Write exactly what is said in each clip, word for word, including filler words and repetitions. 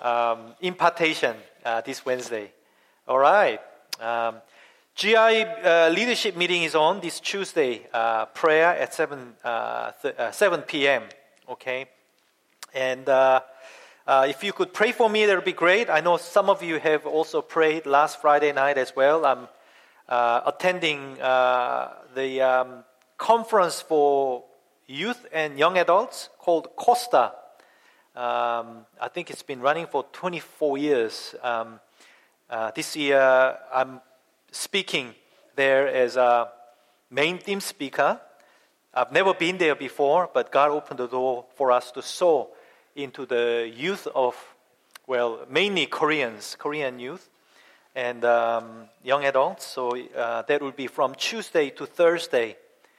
um, impartation uh, this Wednesday. All right. Um, G I uh, leadership meeting is on this Tuesday. Uh, prayer at seven uh, th- uh, seven p.m. Okay, and uh, uh, if you could pray for me, that would be great. I know some of you have also prayed last Friday night as well. I'm uh, attending uh, the um, conference for youth and young adults called Costa. Um, I think it's been running for twenty-four years. Um, uh, this year, I'm speaking there as a main theme speaker. I've never been there before, but God opened the door for us to sow into the youth of, well, mainly Koreans, Korean youth, and um, young adults. So uh, that will be from Tuesday to Thursday.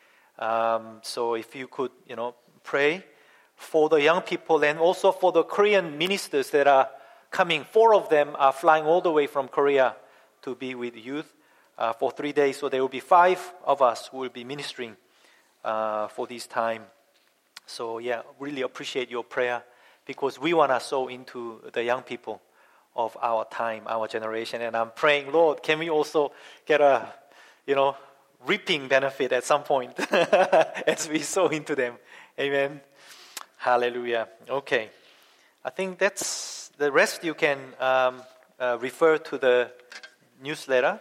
Um, so if you could, you know, pray for the young people and also for the Korean ministers that are coming. Four of them are flying all the way from Korea to be with youth uh, for three days. So there will be five of us who will be ministering uh, for this time. So yeah, really appreciate your prayer because we want to sow into the young people of our time, our generation. And I'm praying, Lord, can we also get a, you know, reaping benefit at some point as we sow into them. Amen. Hallelujah. Okay. I think that's the rest. You can um, uh, refer to the newsletter.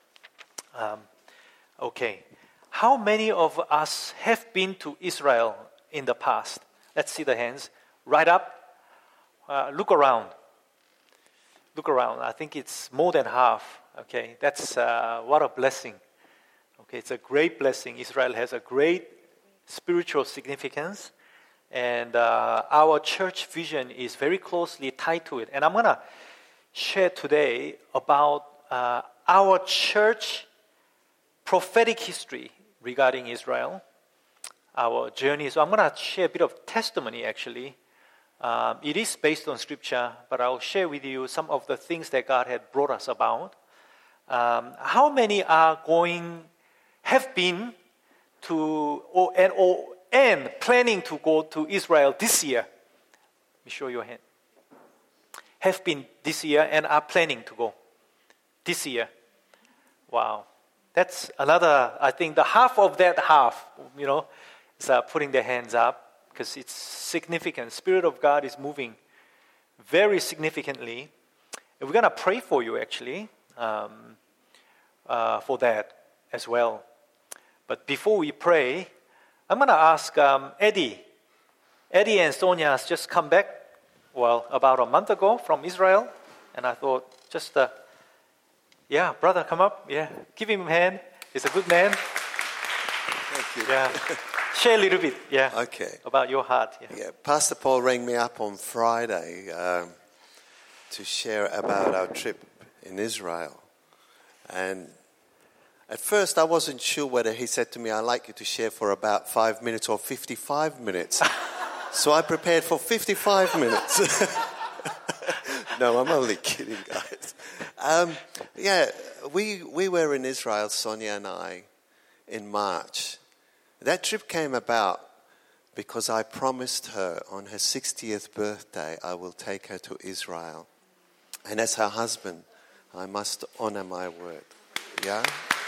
Um, okay. How many of us have been to Israel in the past? Let's see the hands. Right up. Uh, look around. Look around. I think it's more than half. Okay. That's uh, what a blessing. Okay, it's a great blessing. Israel has a great spiritual significance, and uh, our church vision is very closely tied to it. And I'm going to share today about uh, our church prophetic history regarding Israel, our journey. So I'm going to share a bit of testimony, actually. Um, it is based on Scripture, but I'll share with you some of the things that God had brought us about. Um, how many are going... have been to or, and, or, and planning to go to Israel this year? Let me show your hand. Have been this year and are planning to go this year. Wow. That's another, I think the half of that half, you know, is uh, putting their hands up because it's significant. Spirit of God is moving very significantly. And we're going to pray for you actually um, uh, for that as well. But before we pray, I'm going to ask um, Eddie. Eddie and Sonia has just come back, well, about a month ago from Israel. And I thought, just, uh, yeah, brother, come up. Yeah, give him a hand. He's a good man. Thank you. Yeah, share a little bit, yeah, okay. about your heart. Yeah. Yeah, Pastor Paul rang me up on Friday um, to share about our trip in Israel. And at first, I wasn't sure whether he said to me, I'd like you to share for about five minutes or fifty-five minutes. So I prepared for fifty-five minutes. No, I'm only kidding, guys. Um, yeah, we we were in Israel, Sonia and I, in March. That trip came about because I promised her on her sixtieth birthday, I will take her to Israel. And as her husband, I must honor my word. Yeah?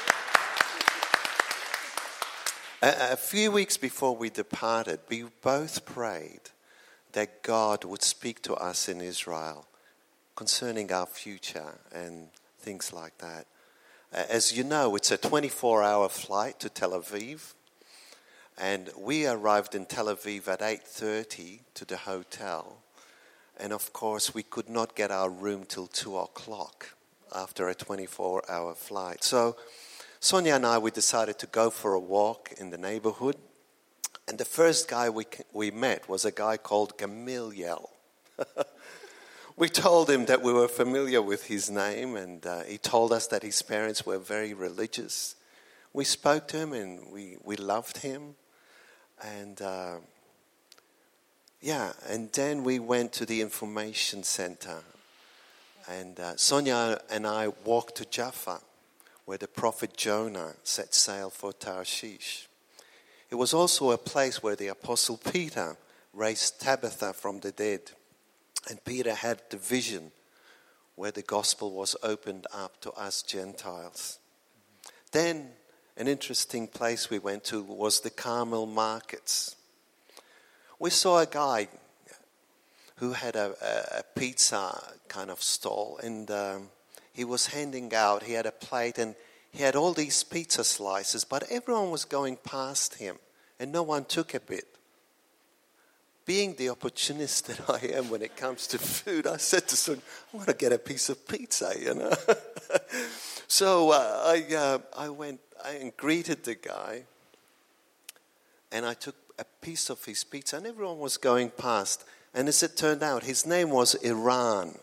A few weeks before we departed, we both prayed that God would speak to us in Israel concerning our future and things like that. As you know, it's a twenty-four hour flight to Tel Aviv, and we arrived in Tel Aviv at eight thirty to the hotel, and of course we could not get our room till two o'clock after a twenty-four hour flight. So Sonia and I, we decided to go for a walk in the neighborhood. And the first guy we we met was a guy called Gamaliel. We told him that we were familiar with his name, and uh, he told us that his parents were very religious. We spoke to him, and we, we loved him. And uh, yeah, and then we went to the information center. And uh, Sonia and I walked to Jaffa, where the prophet Jonah set sail for Tarshish. It was also a place where the Apostle Peter raised Tabitha from the dead. And Peter had the vision where the gospel was opened up to us Gentiles. Then an interesting place we went to was the Carmel markets. We saw a guy who had a, a, a pizza kind of stall, and um, he was handing out, he had a plate, and he had all these pizza slices, but everyone was going past him, and no one took a bit. Being the opportunist that I am when it comes to food, I said to someone, I want to get a piece of pizza, you know. so uh, I uh, I went and greeted the guy, and I took a piece of his pizza, and everyone was going past. And as it turned out, his name was Iran.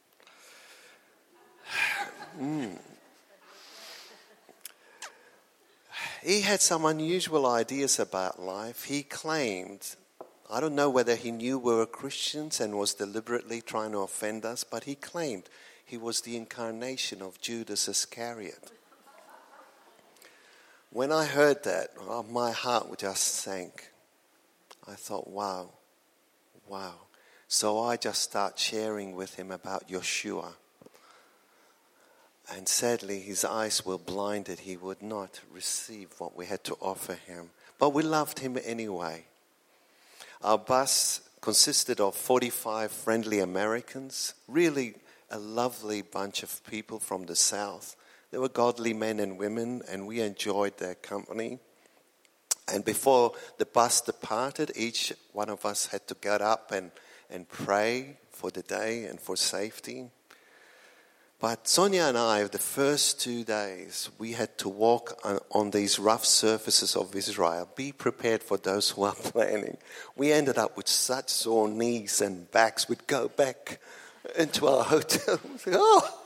mm. He had some unusual ideas about life. He claimed, I don't know whether he knew we were Christians and was deliberately trying to offend us, but he claimed he was the incarnation of Judas Iscariot. When I heard that, oh, my heart just sank. I thought, wow, wow. So I just started sharing with him about Yeshua. And sadly, his eyes were blinded. He would not receive what we had to offer him. But we loved him anyway. Our bus consisted of forty-five friendly Americans, really a lovely bunch of people from the South. They were godly men and women, and we enjoyed their company. And before the bus departed, each one of us had to get up and, and pray for the day and for safety. But Sonia and I, the first two days, we had to walk on, on these rough surfaces of Israel. Be prepared for those who are planning. We ended up with such sore knees and backs. We'd go back into our hotel. oh!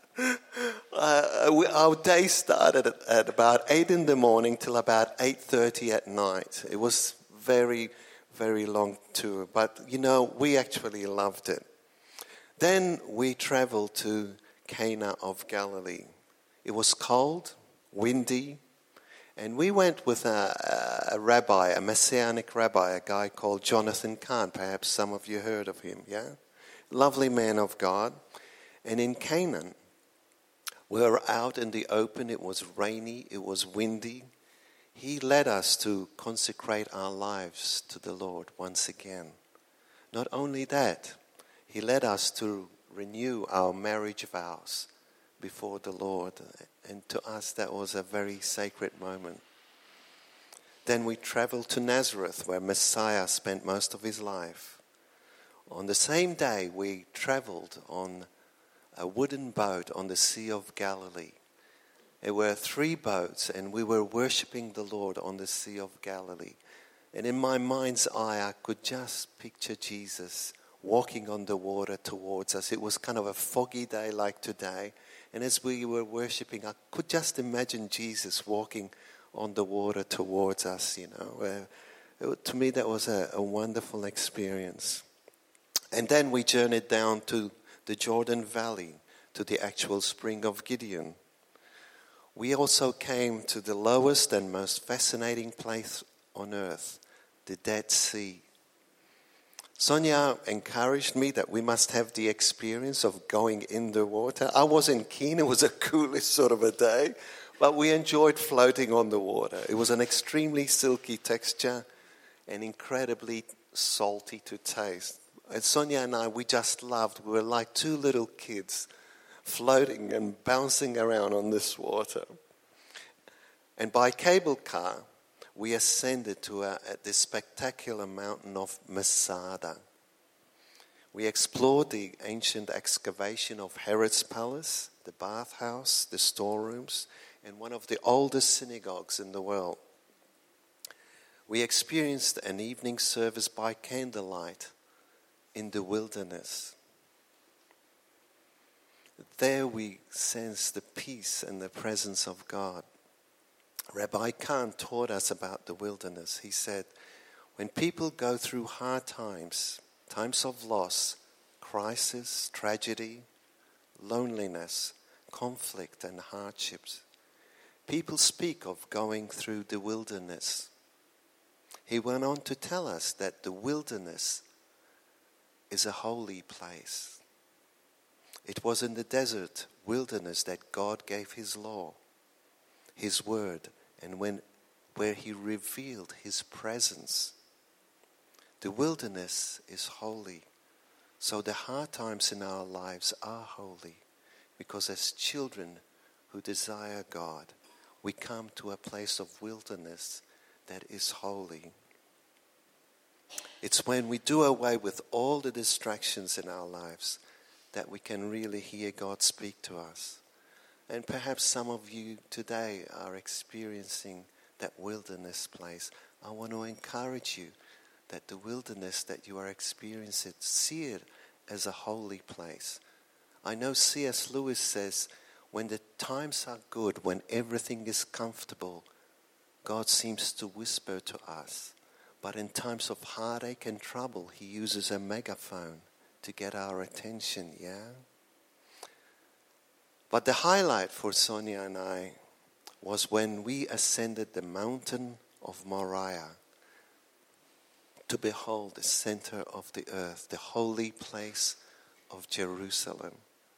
uh, we, our day started at, at about eight in the morning till about eight thirty at night. It was very, very long tour. But, you know, we actually loved it. Then we traveled to Cana of Galilee. It was cold, windy, and we went with a, a rabbi, a messianic rabbi, a guy called Jonathan Kahn. Perhaps some of you heard of him, yeah? Lovely man of God. And in Canaan, we were out in the open. It was rainy, it was windy. He led us to consecrate our lives to the Lord once again. Not only that, he led us to renew our marriage vows before the Lord. And to us, that was a very sacred moment. Then we traveled to Nazareth, where Messiah spent most of his life. On the same day, we traveled on a wooden boat on the Sea of Galilee. There were three boats, and we were worshiping the Lord on the Sea of Galilee. And in my mind's eye, I could just picture Jesus walking on the water towards us. It was kind of a foggy day like today. And as we were worshiping, I could just imagine Jesus walking on the water towards us, you know. Uh, it, to me, that was a, a wonderful experience. And then we journeyed down to the Jordan Valley, to the actual spring of Gideon. We also came to the lowest and most fascinating place on earth, the Dead Sea. Sonia encouraged me that we must have the experience of going in the water. I wasn't keen. It was a coolish sort of a day, but we enjoyed floating on the water. It was an extremely silky texture and incredibly salty to taste. And Sonia and I, we just loved. We were like two little kids floating and bouncing around on this water. And by cable car, we ascended to a, a, the spectacular mountain of Masada. We explored the ancient excavation of Herod's palace, the bathhouse, the storerooms, and one of the oldest synagogues in the world. We experienced an evening service by candlelight in the wilderness. There we sensed the peace and the presence of God. Rabbi Kahn taught us about the wilderness. He said, when people go through hard times, times of loss, crisis, tragedy, loneliness, conflict, and hardships, people speak of going through the wilderness. He went on to tell us that the wilderness is a holy place. It was in the desert wilderness that God gave his law, his word, and when where he revealed his presence. The wilderness is holy. So the hard times in our lives are holy, because as children who desire God, we come to a place of wilderness that is holy. It's when we do away with all the distractions in our lives that we can really hear God speak to us. And perhaps some of you today are experiencing that wilderness place. I want to encourage you that the wilderness that you are experiencing, see it as a holy place. I know C S Lewis says, when the times are good, when everything is comfortable, God seems to whisper to us. But in times of heartache and trouble, he uses a megaphone to get our attention, yeah? But the highlight for Sonia and I was when we ascended the mountain of Moriah to behold the center of the earth, the holy place of Jerusalem.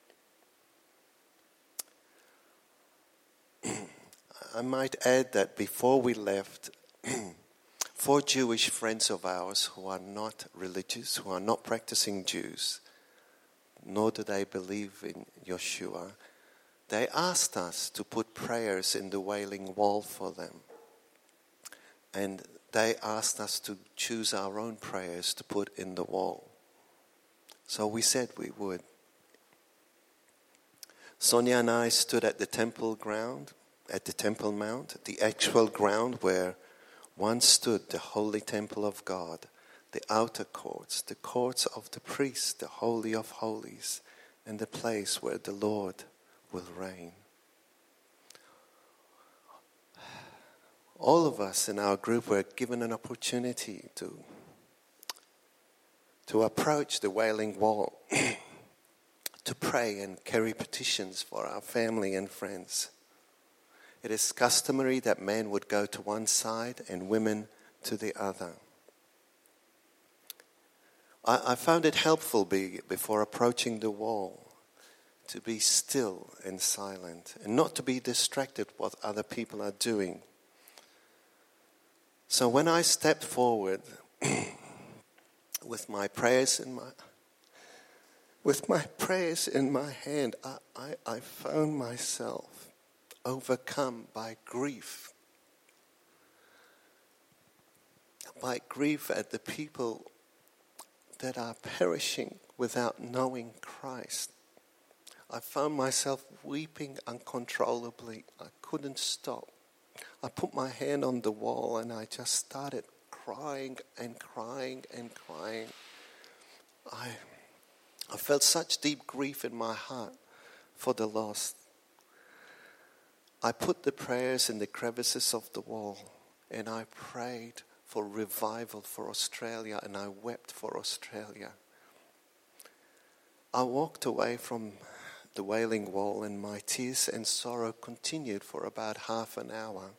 I might add that before we left, four Jewish friends of ours who are not religious, who are not practicing Jews, nor do they believe in Yeshua, they asked us to put prayers in the Wailing Wall for them. And they asked us to choose our own prayers to put in the wall. So we said we would. Sonia and I stood at the temple ground, at the Temple Mount, the actual ground where once stood the holy temple of God, the outer courts, the courts of the priests, the Holy of Holies, and the place where the Lord will reign. All of us in our group were given an opportunity to, to approach the Wailing Wall, to pray and carry petitions for our family and friends. It is customary that men would go to one side and women to the other. I, I found it helpful be, before approaching the wall to be still and silent and not to be distracted what other people are doing. So when I stepped forward with my prayers in my with my prayers in my hand, I, I, I found myself overcome by grief. By grief at the people that are perishing without knowing Christ. I found myself weeping uncontrollably. I couldn't stop. I put my hand on the wall and I just started crying and crying and crying. I, I felt such deep grief in my heart for the lost. I put the prayers in the crevices of the wall and I prayed for revival for Australia and I wept for Australia. I walked away from the Wailing Wall and my tears and sorrow continued for about half an hour.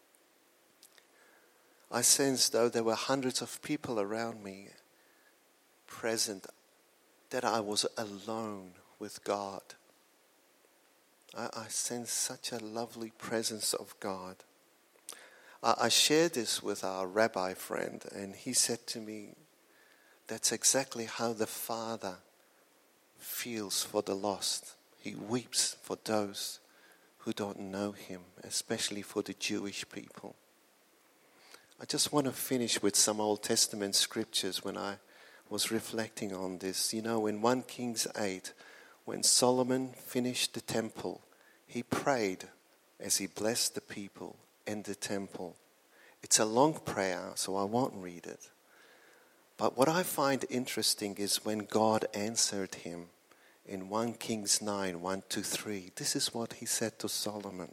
I sensed, though there were hundreds of people around me present, that I was alone with God. I, I sensed such a lovely presence of God. I, I shared this with our rabbi friend, and he said to me, that's exactly how the Father feels for the lost. He weeps for those who don't know him, especially for the Jewish people. I just want to finish with some Old Testament scriptures when I was reflecting on this. You know, in First Kings eight, when Solomon finished the temple, he prayed as he blessed the people and the temple. It's a long prayer, so I won't read it. But what I find interesting is when God answered him in First Kings nine, one to three. This is what he said to Solomon.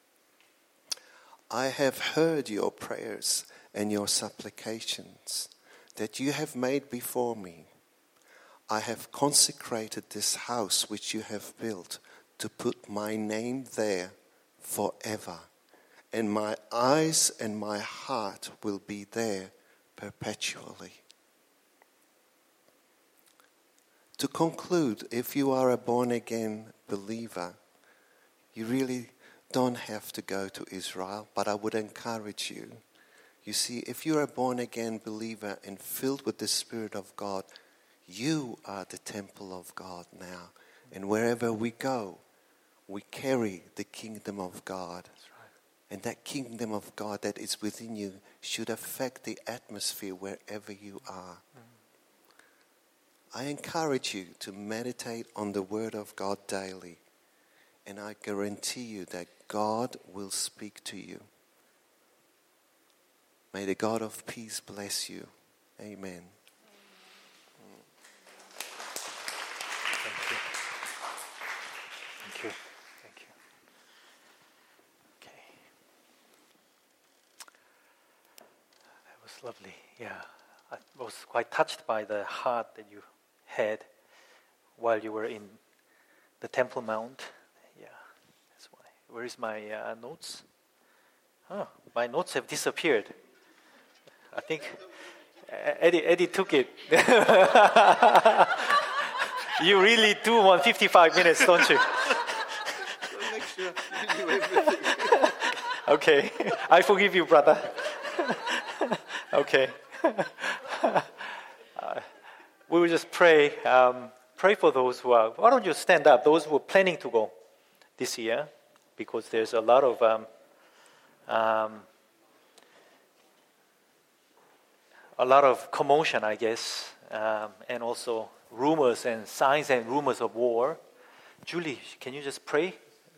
I have heard your prayers and your supplications that you have made before me. I have consecrated this house which you have built to put my name there forever, and my eyes and my heart will be there perpetually. to conclude, if you are a born-again believer, you really don't have to go to Israel, but I would encourage you. You see, if you're a born-again believer and filled with the Spirit of God, you are the temple of God now. And wherever we go, we carry the kingdom of God. That's right. And that kingdom of God that is within you should affect the atmosphere wherever you are. Mm. I encourage you to meditate on the Word of God daily. And I guarantee you that God will speak to you. May the God of peace bless you. Amen. Thank you. Thank you. Thank you. Okay. That was lovely. Yeah. I was quite touched by the heart that you had while you were in the Temple Mount. Yeah. That's why. Where is my uh, notes? Oh, my notes have disappeared. I think Eddie, Eddie took it. You really do want fifty-five minutes, don't you? Make sure you do everything. Okay, I forgive you, brother. Okay. Uh, we will just pray. Um, pray for those who are. Why don't you stand up? Those who are planning to go this year, because there's a lot of um, um, a lot of commotion, I guess, um, and also rumors and signs and rumors of war. Julie, can you just pray?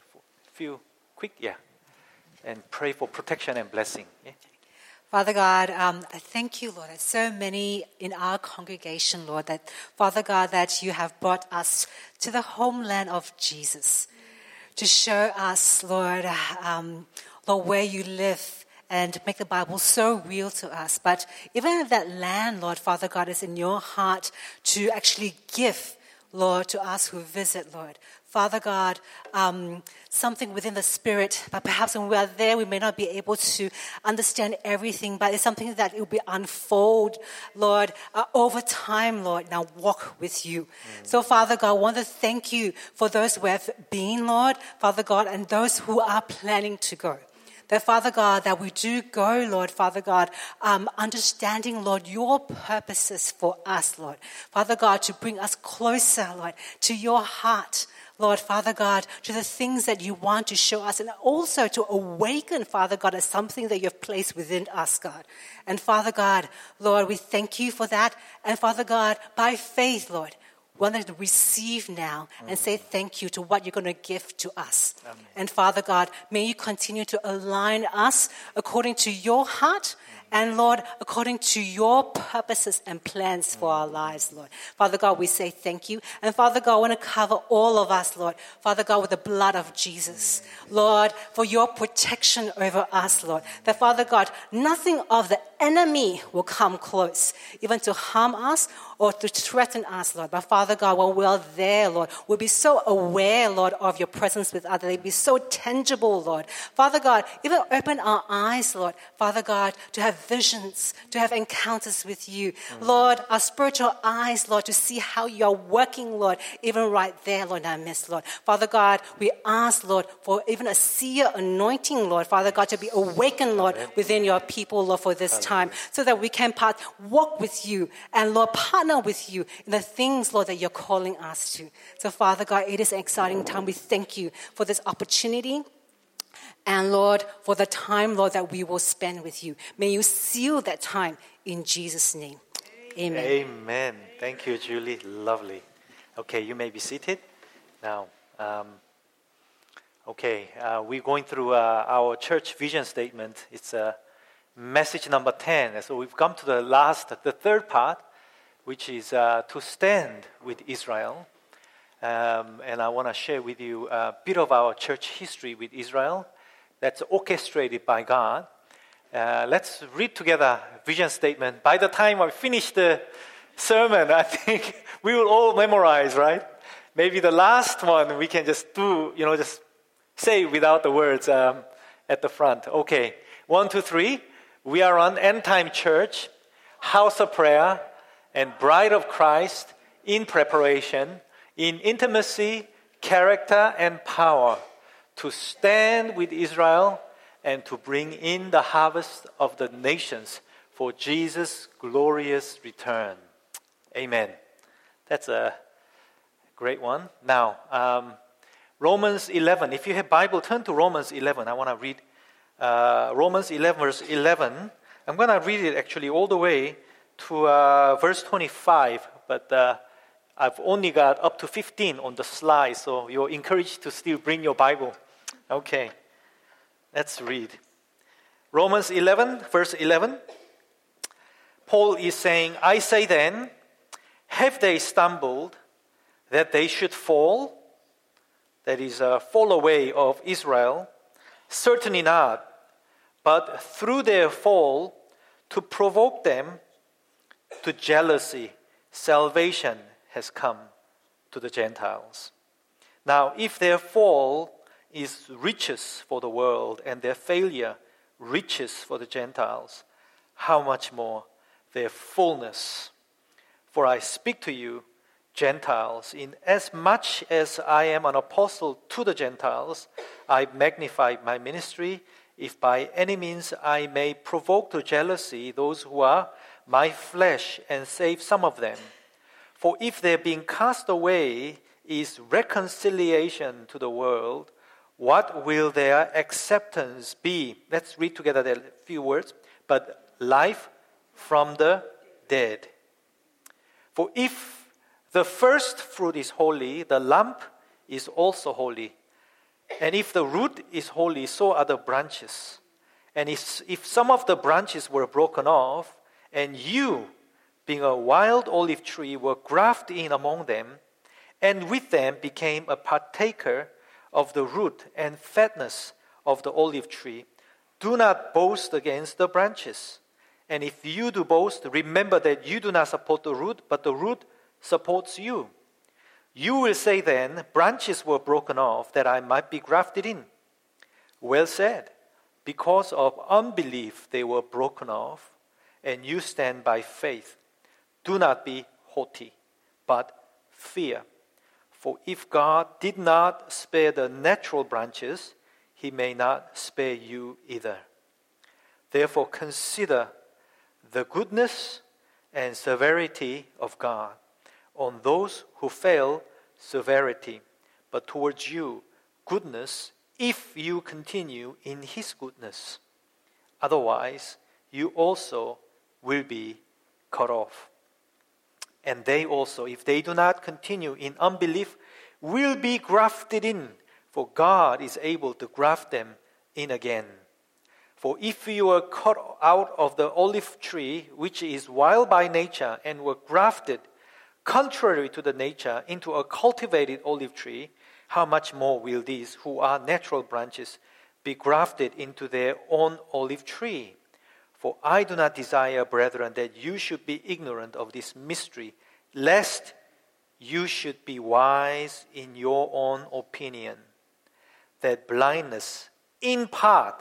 A few quick, yeah, and pray for protection and blessing. Yeah? Father God, um, I thank you, Lord, that so many in our congregation, Lord, that, Father God, that you have brought us to the homeland of Jesus to show us, Lord, um, Lord, where you live and make the Bible so real to us. But even if that land, Lord, Father God, is in your heart to actually give, Lord, to us who visit, Lord. Father God, um, something within the Spirit, but perhaps when we are there, we may not be able to understand everything, but it's something that it will be unfold, Lord, uh, over time, Lord, now walk with you. Mm. So, Father God, I want to thank you for those who have been, Lord, Father God, and those who are planning to go. That, Father God, that we do go, Lord, Father God, um, understanding, Lord, your purposes for us, Lord. Father God, to bring us closer, Lord, to your heart, Lord, Father God, to the things that you want to show us, and also to awaken, Father God, as something that you have placed within us, God. And Father God, Lord, we thank you for that. And Father God, by faith, Lord, we want to receive now and say thank you to what you're going to give to us. Amen. And Father God, may you continue to align us according to your heart and, Lord, according to your purposes and plans for our lives, Lord. Father God, we say thank you. And Father God, I want to cover all of us, Lord. Father God, with the blood of Jesus. Lord, for your protection over us, Lord. That, Father God, nothing of the enemy will come close, even to harm us or to threaten us, Lord. But Father God, when we are there, Lord, we'll be so aware, Lord, of your presence with us. They'll be so tangible, Lord. Father God, even open our eyes, Lord, Father God, to have visions, to have encounters with you. Mm-hmm. Lord, our spiritual eyes, Lord, to see how you're working, Lord, even right there, Lord, in our midst, Lord. Father God, we ask, Lord, for even a seer anointing, Lord, Father God, to be awakened, Lord, within your people, Lord, for this time, so that we can part, walk with you and, Lord, partner with you in the things, Lord, that you're calling us to. So, Father God, it is an exciting time. We thank you for this opportunity. And, Lord, for the time, Lord, that we will spend with you. May you seal that time in Jesus' name. Amen. Amen. Thank you, Julie. Lovely. Okay, you may be seated. Now, um, okay, uh, we're going through uh, our church vision statement. It's uh, message number ten. So we've come to the last, the third part, which is uh, to stand with Israel. Um, and I want to share with you a bit of our church history with Israel that's orchestrated by God. Uh, let's read together vision statement. By the time I finish the sermon, I think we will all memorize, right? Maybe the last one we can just do, you know, just say without the words um, at the front. Okay, one, two, three. We are an end-time church, house of prayer, and bride of Christ in preparation, in intimacy, character, and power to stand with Israel and to bring in the harvest of the nations for Jesus' glorious return. Amen. That's a great one. Now, um, Romans eleven. If you have Bible, turn to Romans eleven. I want to read uh, Romans eleven, verse eleven. I'm going to read it actually all the way to uh, verse twenty-five, but uh, I've only got up to fifteen on the slide, so you're encouraged to still bring your Bible. Okay, let's read. Romans eleven, verse eleven. Paul is saying, I say then, have they stumbled that they should fall? That is, uh, fall away of Israel? Certainly not. But through their fall, to provoke them to jealousy, salvation has come to the Gentiles. Now, if their fall is riches for the world and their failure riches for the Gentiles, how much more their fullness? For I speak to you, Gentiles, in as much as I am an apostle to the Gentiles, I magnify my ministry, if by any means I may provoke to jealousy those who are my flesh and save some of them. For if their being cast away is reconciliation to the world, what will their acceptance be? Let's read together the few words. But life from the dead. For if the first fruit is holy, the lump is also holy. And if the root is holy, so are the branches. And if, if some of the branches were broken off, and you, being a wild olive tree, were grafted in among them, and with them became a partaker of the root and fatness of the olive tree, do not boast against the branches. And if you do boast, remember that you do not support the root, but the root supports you. You will say then, branches were broken off that I might be grafted in. Well said. Because of unbelief they were broken off, and you stand by faith. Do not be haughty, but fear. For if God did not spare the natural branches, he may not spare you either. Therefore consider the goodness and severity of God. On those who fail, severity, but towards you, goodness, if you continue in his goodness. Otherwise, you also will be cut off. And they also, if they do not continue in unbelief, will be grafted in, for God is able to graft them in again. For if you were cut out of the olive tree, which is wild by nature, and were grafted contrary to the nature into a cultivated olive tree, how much more will these who are natural branches be grafted into their own olive tree? For I do not desire, brethren, that you should be ignorant of this mystery, lest you should be wise in your own opinion, that blindness in part,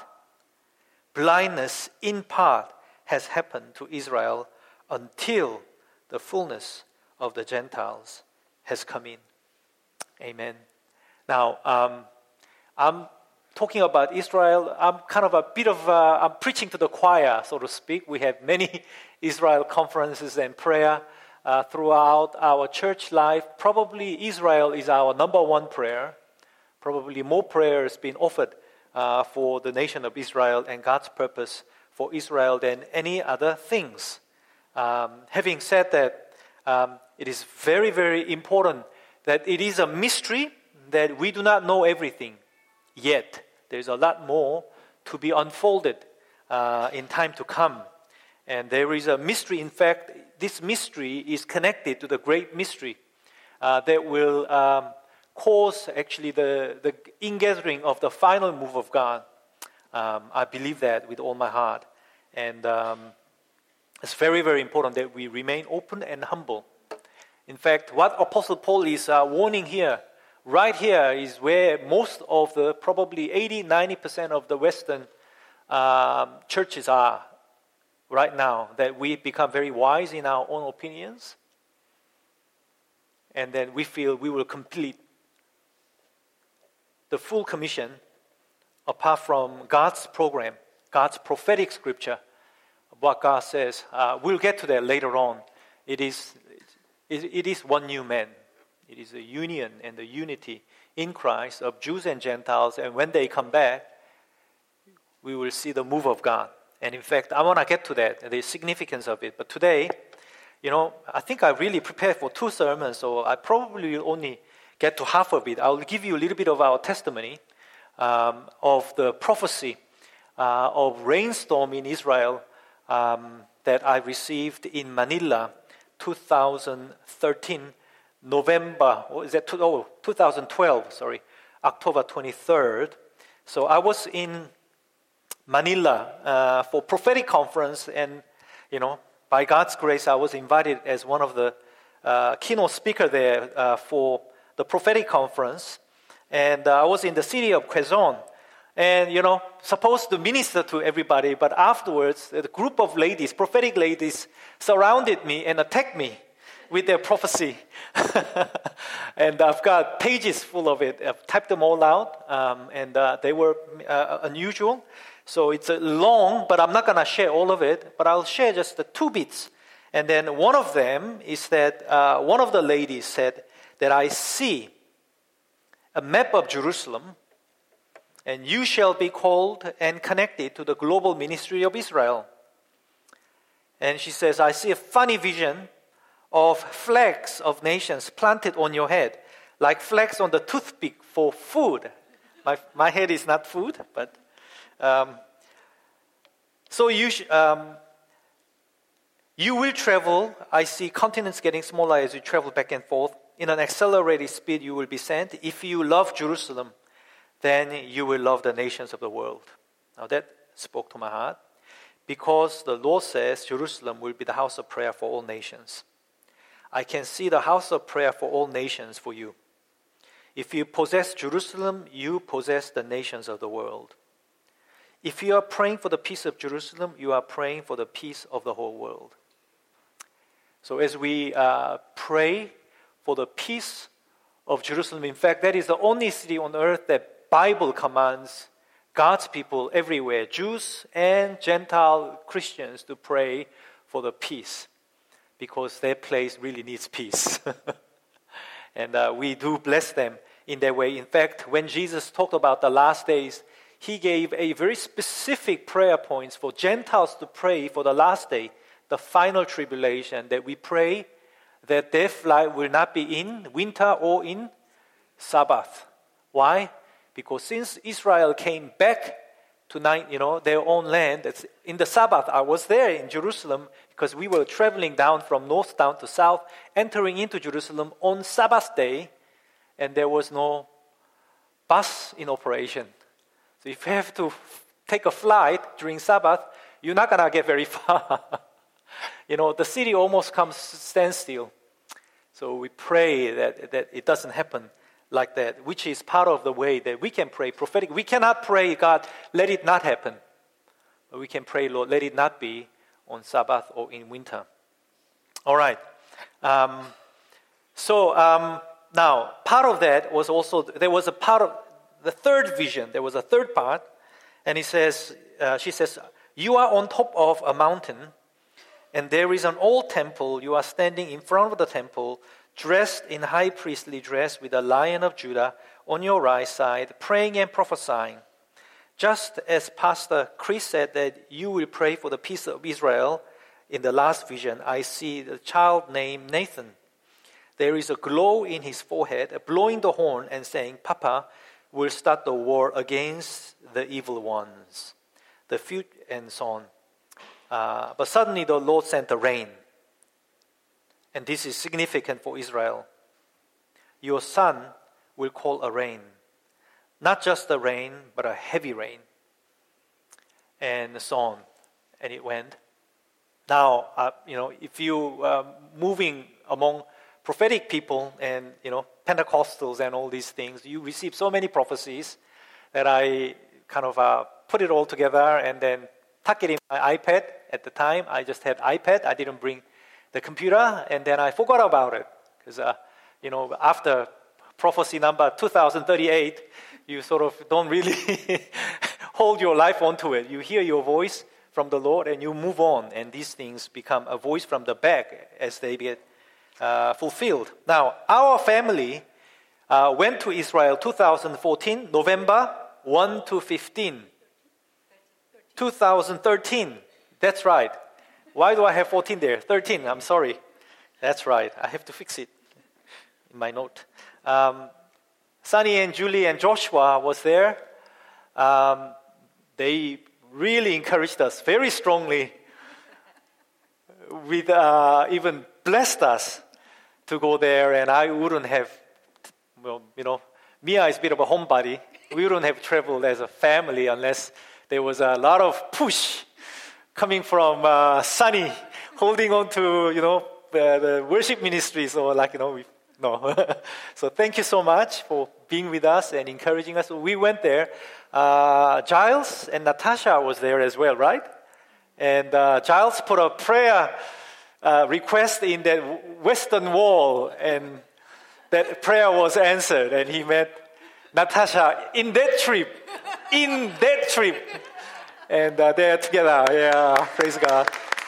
blindness in part has happened to Israel until the fullness of the Gentiles has come in. Amen. Now, um, I'm talking about Israel. I'm kind of a bit of, uh, I'm preaching to the choir, so to speak. We have many Israel conferences and prayer uh, throughout our church life. Probably Israel is our number one prayer. Probably more prayers being offered uh, for the nation of Israel and God's purpose for Israel than any other things. Um, having said that, um, it is very, very important that it is a mystery that we do not know everything yet. There's a lot more to be unfolded uh, in time to come. And there is a mystery. In fact, this mystery is connected to the great mystery uh, that will um, cause actually the, the ingathering of the final move of God. Um, I believe that with all my heart. And um, it's very, very important that we remain open and humble. In fact, what Apostle Paul is uh, warning here, right here, is where most of the probably eighty, ninety percent of the Western um, churches are right now, that we become very wise in our own opinions. and then we feel we will complete the full commission apart from God's program, God's prophetic scripture, what God says. Uh, we'll get to that later on. It is, it, it is one new man. It is a union and the unity in Christ of Jews and Gentiles, and when they come back, we will see the move of God. And in fact, I want to get to that, the significance of it. But today, you know, I think I really prepared for two sermons, so I probably will only get to half of it. I'll give you a little bit of our testimony um, of the prophecy uh, of rainstorm in Israel um, that I received in Manila, two thousand thirteen, November, or is that, two, oh, two thousand twelve, sorry, October twenty-third. So I was in Manila uh, for prophetic conference, and, you know, by God's grace, I was invited as one of the uh, keynote speaker there uh, for the prophetic conference, and uh, I was in the city of Quezon, and, you know, supposed to minister to everybody, but afterwards, a group of ladies, prophetic ladies, surrounded me and attacked me with their prophecy. And I've got pages full of it. I've typed them all out, um, and uh, they were uh, unusual. So it's uh, long, but I'm not going to share all of it, but I'll share just the two bits. And then one of them is that uh, one of the ladies said that I see a map of Jerusalem, and you shall be called and connected to the global ministry of Israel. And she says, I see a funny vision of flags of nations planted on your head, like flags on the toothpick for food. My, my head is not food, but... Um, so you, sh- um, you will travel. I see continents getting smaller as you travel back and forth. In an accelerated speed you will be sent. If you love Jerusalem, then you will love the nations of the world. Now that spoke to my heart, because the Lord says Jerusalem will be the house of prayer for all nations. I can see the house of prayer for all nations for you. If you possess Jerusalem, you possess the nations of the world. If you are praying for the peace of Jerusalem, you are praying for the peace of the whole world. So as we uh, pray for the peace of Jerusalem, in fact, that is the only city on earth that Bible commands God's people everywhere, Jews and Gentile Christians, to pray for the peace, because their place really needs peace. And uh, we do bless them in that way. In fact, when Jesus talked about the last days, He gave a very specific prayer points for Gentiles to pray for the last day, the final tribulation, that we pray that their flight will not be in winter or in Sabbath. Why? Because since Israel came back to you know their own land, it's in the Sabbath, I was there in Jerusalem because we were traveling down from north down to south, entering into Jerusalem on Sabbath day, and there was no bus in operation. So if you have to take a flight during Sabbath, you're not going to get very far. You know, the city almost comes to standstill. So we pray that, that it doesn't happen like that, which is part of the way that we can pray prophetic. We cannot pray, God, let it not happen. But we can pray, Lord, let it not be on Sabbath or in winter. All right. Um, so um, now, part of that was also, there was a part of, the third vision, there was a third part, and he says, uh, she says, you are on top of a mountain, and there is an old temple. You are standing in front of the temple, dressed in high priestly dress with a lion of Judah on your right side, praying and prophesying. Just as Pastor Chris said that you will pray for the peace of Israel in the last vision, I see the child named Nathan. There is a glow in his forehead, blowing the horn and saying, Papa will start the war against the evil ones, the few, and so on. Uh, but suddenly the Lord sent the rain. And this is significant for Israel. Your son will call a rain. Not just a rain, but a heavy rain. And so on. And it went. Now, uh, you know, if you are moving among prophetic people and, you know, Pentecostals and all these things, you receive so many prophecies that I kind of uh, put it all together and then tuck it in my iPad. At the time, I just had iPad. I didn't bring the computer, and then I forgot about it because uh, you know, after prophecy number two thousand thirty-eight, you sort of don't really hold your life onto it. You hear your voice from the Lord and you move on, and these things become a voice from the back as they get uh, fulfilled. Now, our family uh, went to Israel two thousand fourteen, November first to fifteenth. two thousand thirteen, that's right. Why do I have fourteen there? thirteen, I'm sorry. That's right, I have to fix it in my note. Um, Sunny and Julie and Joshua was there. Um, they really encouraged us very strongly, with uh, even blessed us to go there, and I wouldn't have, well, you know, Mia is a bit of a homebody. We wouldn't have traveled as a family unless there was a lot of push coming from uh, Sunny, holding on to, you know, the, the worship ministry. So like, you know, we, no. So thank you so much for being with us and encouraging us. We went there. Uh, Giles and Natasha was there as well, right? And uh, Giles put a prayer uh, request in that western wall, and that prayer was answered, and he met Natasha in that trip, in that trip. And uh, they're together. Yeah, praise God.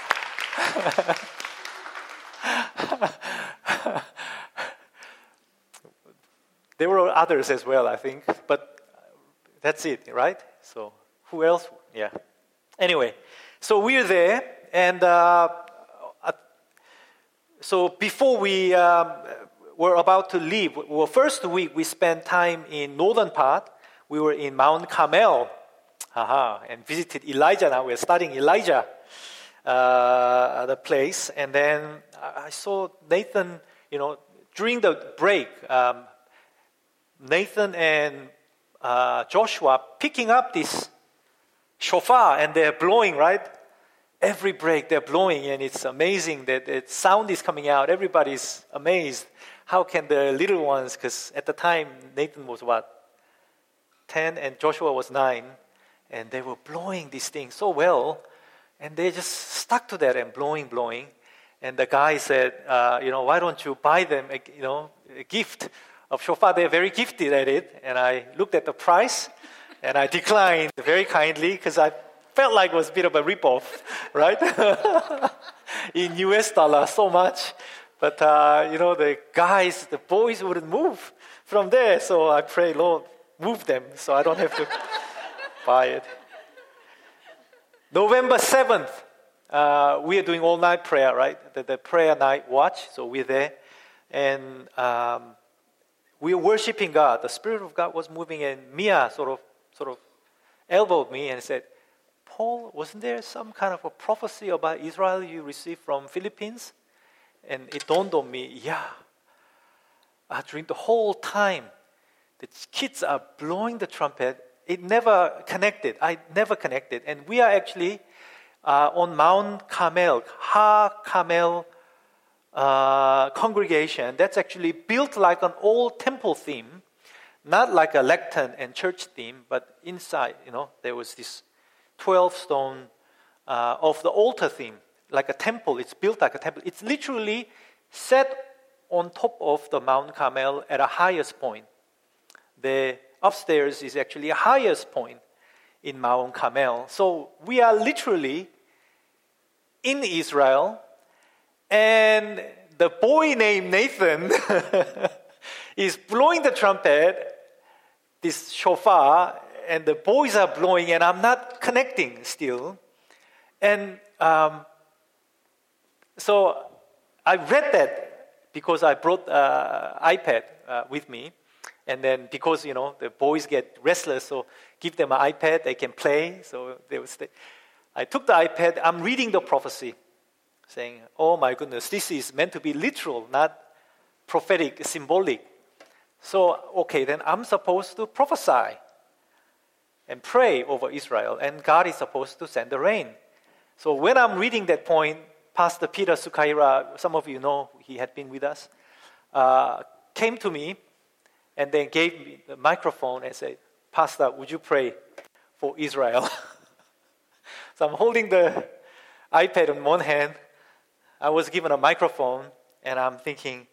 There were others as well, I think, but that's it, right? So who else? Yeah. Anyway, so we're there, and uh, so before we um, were about to leave, well, first week we spent time in northern part. We were in Mount Carmel, haha, and visited Elijah. Now we're studying Elijah, uh, the place, and then I saw Nathan. You know, during the break, um, Nathan and uh, Joshua picking up this shofar, and they're blowing, right? Every break they're blowing, and it's amazing that the sound is coming out. Everybody's amazed. How can the little ones, because at the time Nathan was what, ten, and Joshua was nine, and they were blowing this thing so well, and they just stuck to that and blowing, blowing. And the guy said, uh, you know, why don't you buy them, a, you know, a gift of shofar? They're very gifted at it. And I looked at the price, and I declined very kindly because I felt like it was a bit of a ripoff, right? In U S dollar, so much. But, uh, you know, the guys, the boys wouldn't move from there. So I pray, Lord, move them so I don't have to buy it. November seventh, uh, we are doing all-night prayer, right? The, the prayer night watch, so we're there. And um, we were worshiping God. The Spirit of God was moving, and Mia sort of, sort of elbowed me and said, Paul, wasn't there some kind of a prophecy about Israel you received from Philippines? And it dawned on me, yeah. Uh, during the whole time, the kids are blowing the trumpet. It never connected. I never connected. And we are actually uh, on Mount Carmel, Ha Carmel uh, congregation. That's actually built like an old temple theme, not like a lectern and church theme, but inside, you know, there was this twelve stone uh, of the altar theme, like a temple. It's built like a temple. It's literally set on top of the Mount Carmel at a highest point. The upstairs is actually a highest point in Mount Carmel. So we are literally in Israel, and the boy named Nathan is blowing the trumpet, this shofar, and the boys are blowing, and I'm not connecting still. And um, so I read that because I brought uh, iPad uh, with me. And then because, you know, the boys get restless, so give them an iPad, they can play. So they would stay. I took the iPad, I'm reading the prophecy, saying, oh my goodness, this is meant to be literal, not prophetic, symbolic. So, okay, then I'm supposed to prophesy and pray over Israel, and God is supposed to send the rain. So when I'm reading that point, Pastor Peter Sukaira, some of you know, he had been with us, uh, came to me, and then gave me the microphone and said, Pastor, would you pray for Israel? So I'm holding the iPad in one hand. I was given a microphone, and I'm thinking,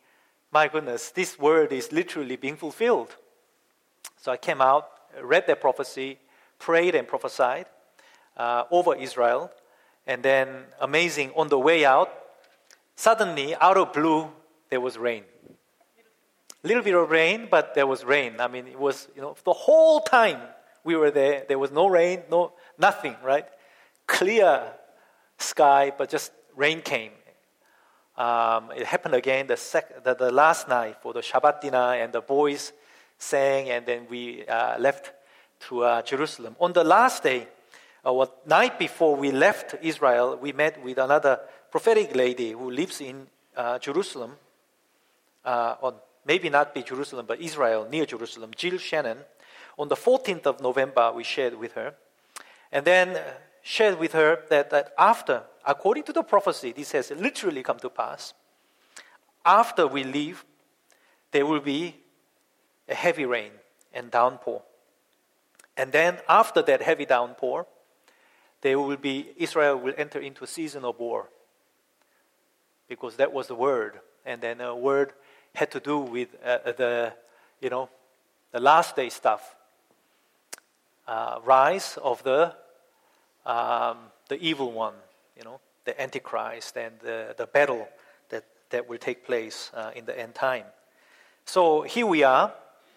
my goodness, this word is literally being fulfilled. So I came out, read that prophecy, prayed and prophesied uh, over Israel. And then, amazing, on the way out, suddenly, out of blue, there was rain. A little bit of rain, but there was rain. I mean, it was, you know, the whole time we were there, there was no rain, no nothing, right? Clear sky, but just rain came. Um, it happened again the, sec- the, the last night for the Shabbat dinner, and the boys sang, and then we uh, left to uh, Jerusalem. On the last day, uh, what night before we left Israel, we met with another prophetic lady who lives in uh, Jerusalem, uh, or maybe not be Jerusalem, but Israel, near Jerusalem, Jill Shannon. On the fourteenth of November, we shared with her, and then shared with her that, that after, according to the prophecy, this has literally come to pass, after we leave, there will be a heavy rain and downpour. And then after that heavy downpour, there will be, Israel will enter into a season of war. Because that was the word. And then a word had to do with uh, the, you know, the last day stuff. Uh, rise of the um, the evil one, you know, the Antichrist, and the, the battle that, that will take place uh, in the end time. So here we are.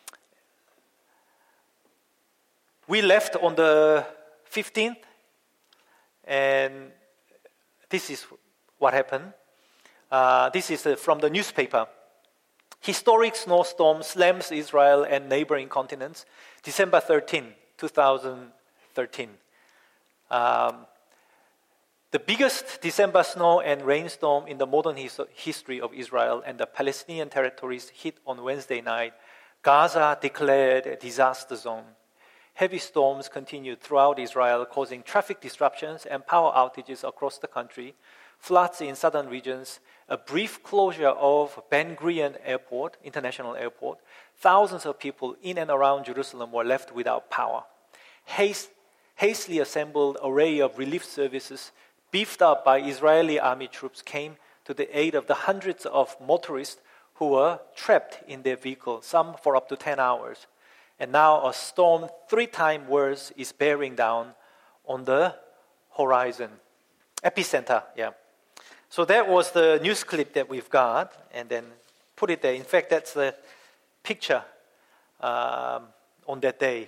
We left on the fifteenth, and this is what happened. Uh, this is uh, from the newspaper. Historic snowstorm slams Israel and neighboring continents, December thirteenth, twenty thirteen. Um, the biggest December snow and rainstorm in the modern his- history of Israel and the Palestinian territories hit on Wednesday night. Gaza declared a disaster zone. Heavy storms continued throughout Israel, causing traffic disruptions and power outages across the country, floods in southern regions, a brief closure of Ben Gurion Airport, International Airport. Thousands of people in and around Jerusalem were left without power. Haste, hastily assembled array of relief services, beefed up by Israeli army troops, came to the aid of the hundreds of motorists who were trapped in their vehicles, some for up to ten hours. And now a storm three times worse is bearing down on the horizon. Epicenter, yeah. So that was the news clip that we've got, and then put it there. In fact, that's the picture um, on that day.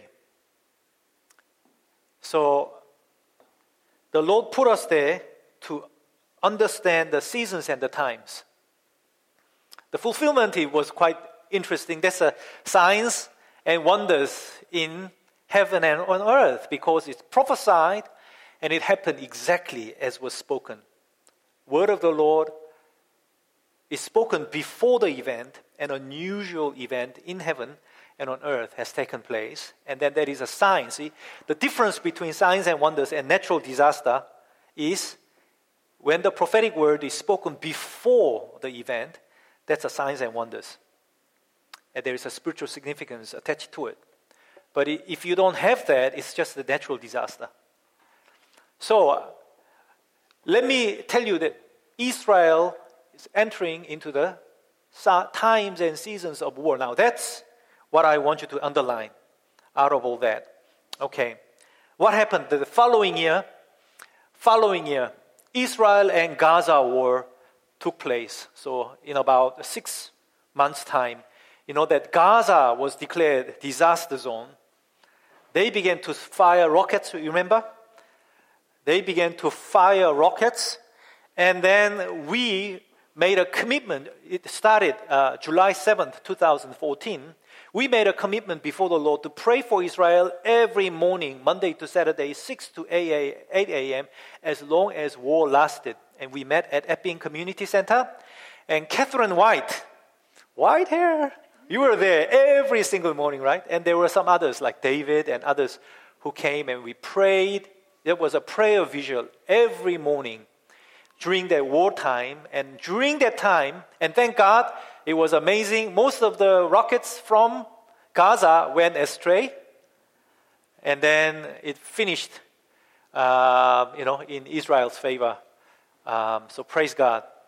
So the Lord put us there to understand the seasons and the times. The fulfillment was quite interesting. That's a signs and wonders in heaven and on earth, because it's prophesied and it happened exactly as was spoken. Word of the Lord is spoken before the event, an unusual event in heaven and on earth has taken place. And then there is a sign. See, the difference between signs and wonders and natural disaster is when the prophetic word is spoken before the event, that's a signs and wonders. And there is a spiritual significance attached to it. But if you don't have that, it's just a natural disaster. So, uh, let me tell you that Israel is entering into the times and seasons of war. Now, that's what I want you to underline out of all that. Okay. What happened the following year? Following year, Israel and Gaza war took place. So, in about six months' time, you know that Gaza was declared disaster zone. They began to fire rockets, you remember? They began to fire rockets, and then we made a commitment. It started uh, July seventh, twenty fourteen. We made a commitment before the Lord to pray for Israel every morning, Monday to Saturday, six to eight a.m., as long as war lasted. And we met at Epping Community Center. And Catherine White, white hair, you were there every single morning, right? And there were some others like David and others who came, and we prayed. There was a prayer visual every morning during that wartime. And during that time, and thank God, it was amazing. Most of the rockets from Gaza went astray. And then it finished, uh, you know, in Israel's favor. Um, so praise God.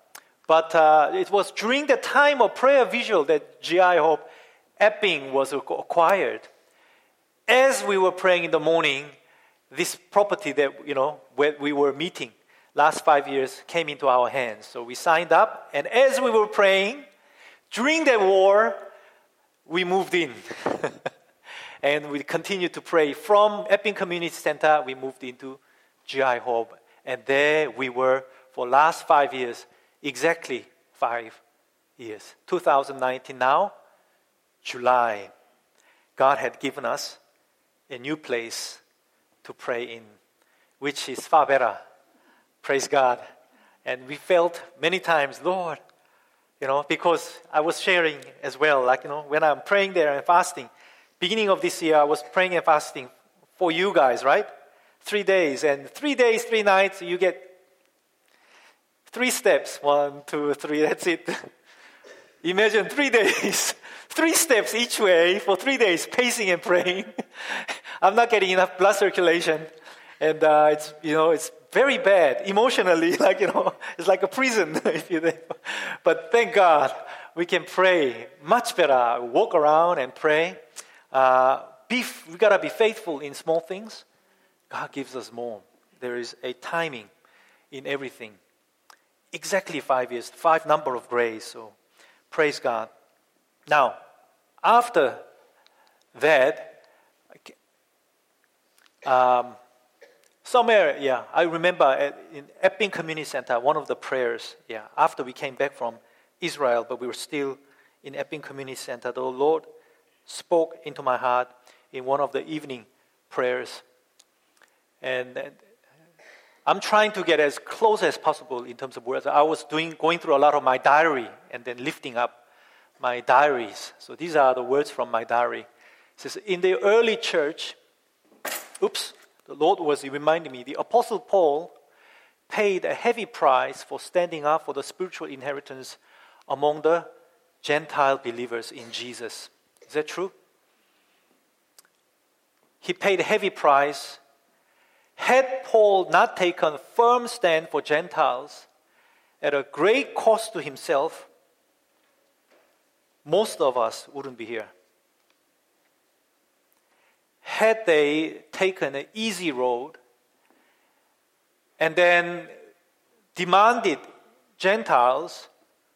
But uh, it was during the time of prayer visual that G I Hope Epping was acquired. As we were praying in the morning, this property that, you know, where we were meeting last five years came into our hands. So we signed up, and as we were praying, during the war, we moved in. And we continued to pray. From Epping Community Center, we moved into G I Hope. And there we were for last five years, exactly five years. two thousand nineteen now, July. God had given us a new place to pray in, which is far better. Praise God. And we felt many times, Lord, you know, because I was sharing as well, like, you know, when I'm praying there and fasting, beginning of this year, I was praying and fasting for you guys, right? Three days. And three days, three nights, you get three steps. One, two, three, that's it. Imagine three days, three steps each way for three days, pacing and praying. I'm not getting enough blood circulation. And uh, it's, you know, it's very bad emotionally, like, you know, it's like a prison. if you But thank God we can pray much better, walk around and pray. Uh, be, we got to be faithful in small things. God gives us more. There is a timing in everything. Exactly five years, five number of grace. So praise God. Now, after that, um, somewhere, yeah, I remember at, in Epping Community Center, one of the prayers, yeah, after we came back from Israel, but we were still in Epping Community Center, the Lord spoke into my heart in one of the evening prayers. And, and I'm trying to get as close as possible in terms of words. I was doing going through a lot of my diary and then lifting up my diaries. So these are the words from my diary. It says, in the early church, oops, the Lord was reminding me, the Apostle Paul paid a heavy price for standing up for the spiritual inheritance among the Gentile believers in Jesus. Is that true? He paid a heavy price. Had Paul not taken a firm stand for Gentiles at a great cost to himself, most of us wouldn't be here. Had they taken an easy road and then demanded Gentiles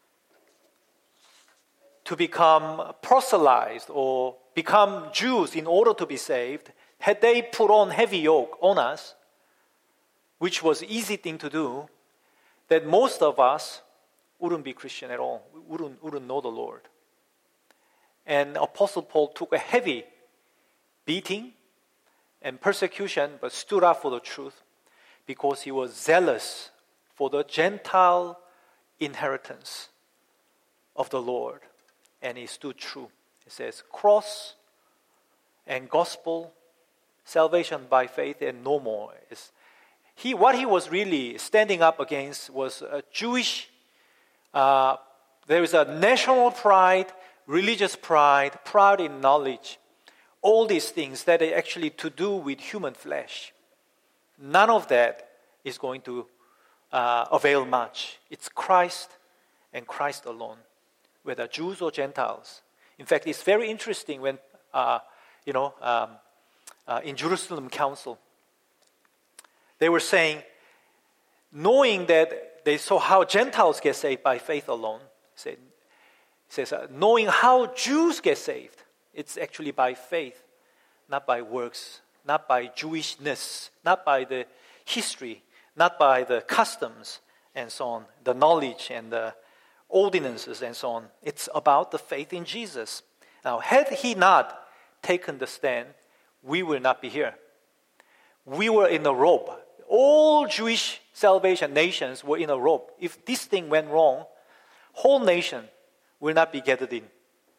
to become proselytized or become Jews in order to be saved, had they put on heavy yoke on us, which was easy thing to do, that most of us wouldn't be Christian at all. We wouldn't, wouldn't know the Lord. And Apostle Paul took a heavy beating and persecution, but stood up for the truth because he was zealous for the Gentile inheritance of the Lord. And he stood true. It says, cross and gospel, salvation by faith and no more. It's, he, what he was really standing up against was a Jewish, uh, there is a national pride, religious pride, pride in knowledge. All these things that are actually to do with human flesh. None of that is going to uh, avail much. It's Christ and Christ alone, whether Jews or Gentiles. In fact, it's very interesting when, uh, you know, um, uh, in Jerusalem Council, they were saying, knowing that they saw how Gentiles get saved by faith alone, said, says, uh, knowing how Jews get saved, it's actually by faith, not by works, not by Jewishness, not by the history, not by the customs and so on, the knowledge and the ordinances and so on. It's about the faith in Jesus. Now, had he not taken the stand, we will not be here. We were in a rope. All Jewish salvation nations were in a rope. If this thing went wrong, whole nation will not be gathered in.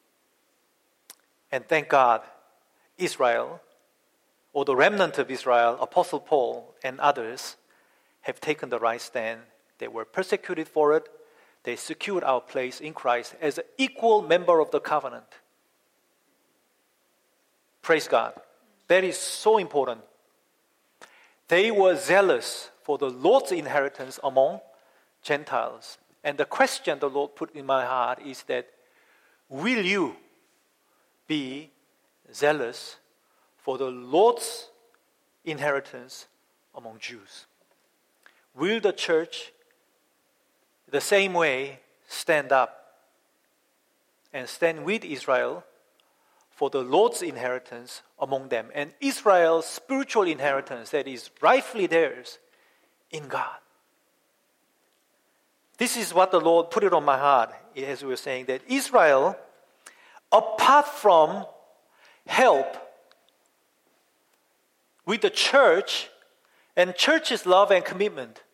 And thank God, Israel, or the remnant of Israel, Apostle Paul and others, have taken the right stand. They were persecuted for it. They secured our place in Christ as an equal member of the covenant. Praise God. That is so important. They were zealous for the Lord's inheritance among Gentiles. And the question the Lord put in my heart is that, will you be zealous for the Lord's inheritance among Jews? Will the church the same way stand up and stand with Israel for the Lord's inheritance among them, and Israel's spiritual inheritance that is rightfully theirs in God? This is what the Lord put it on my heart, as we were saying, that Israel, apart from help with the church and church's love and commitment,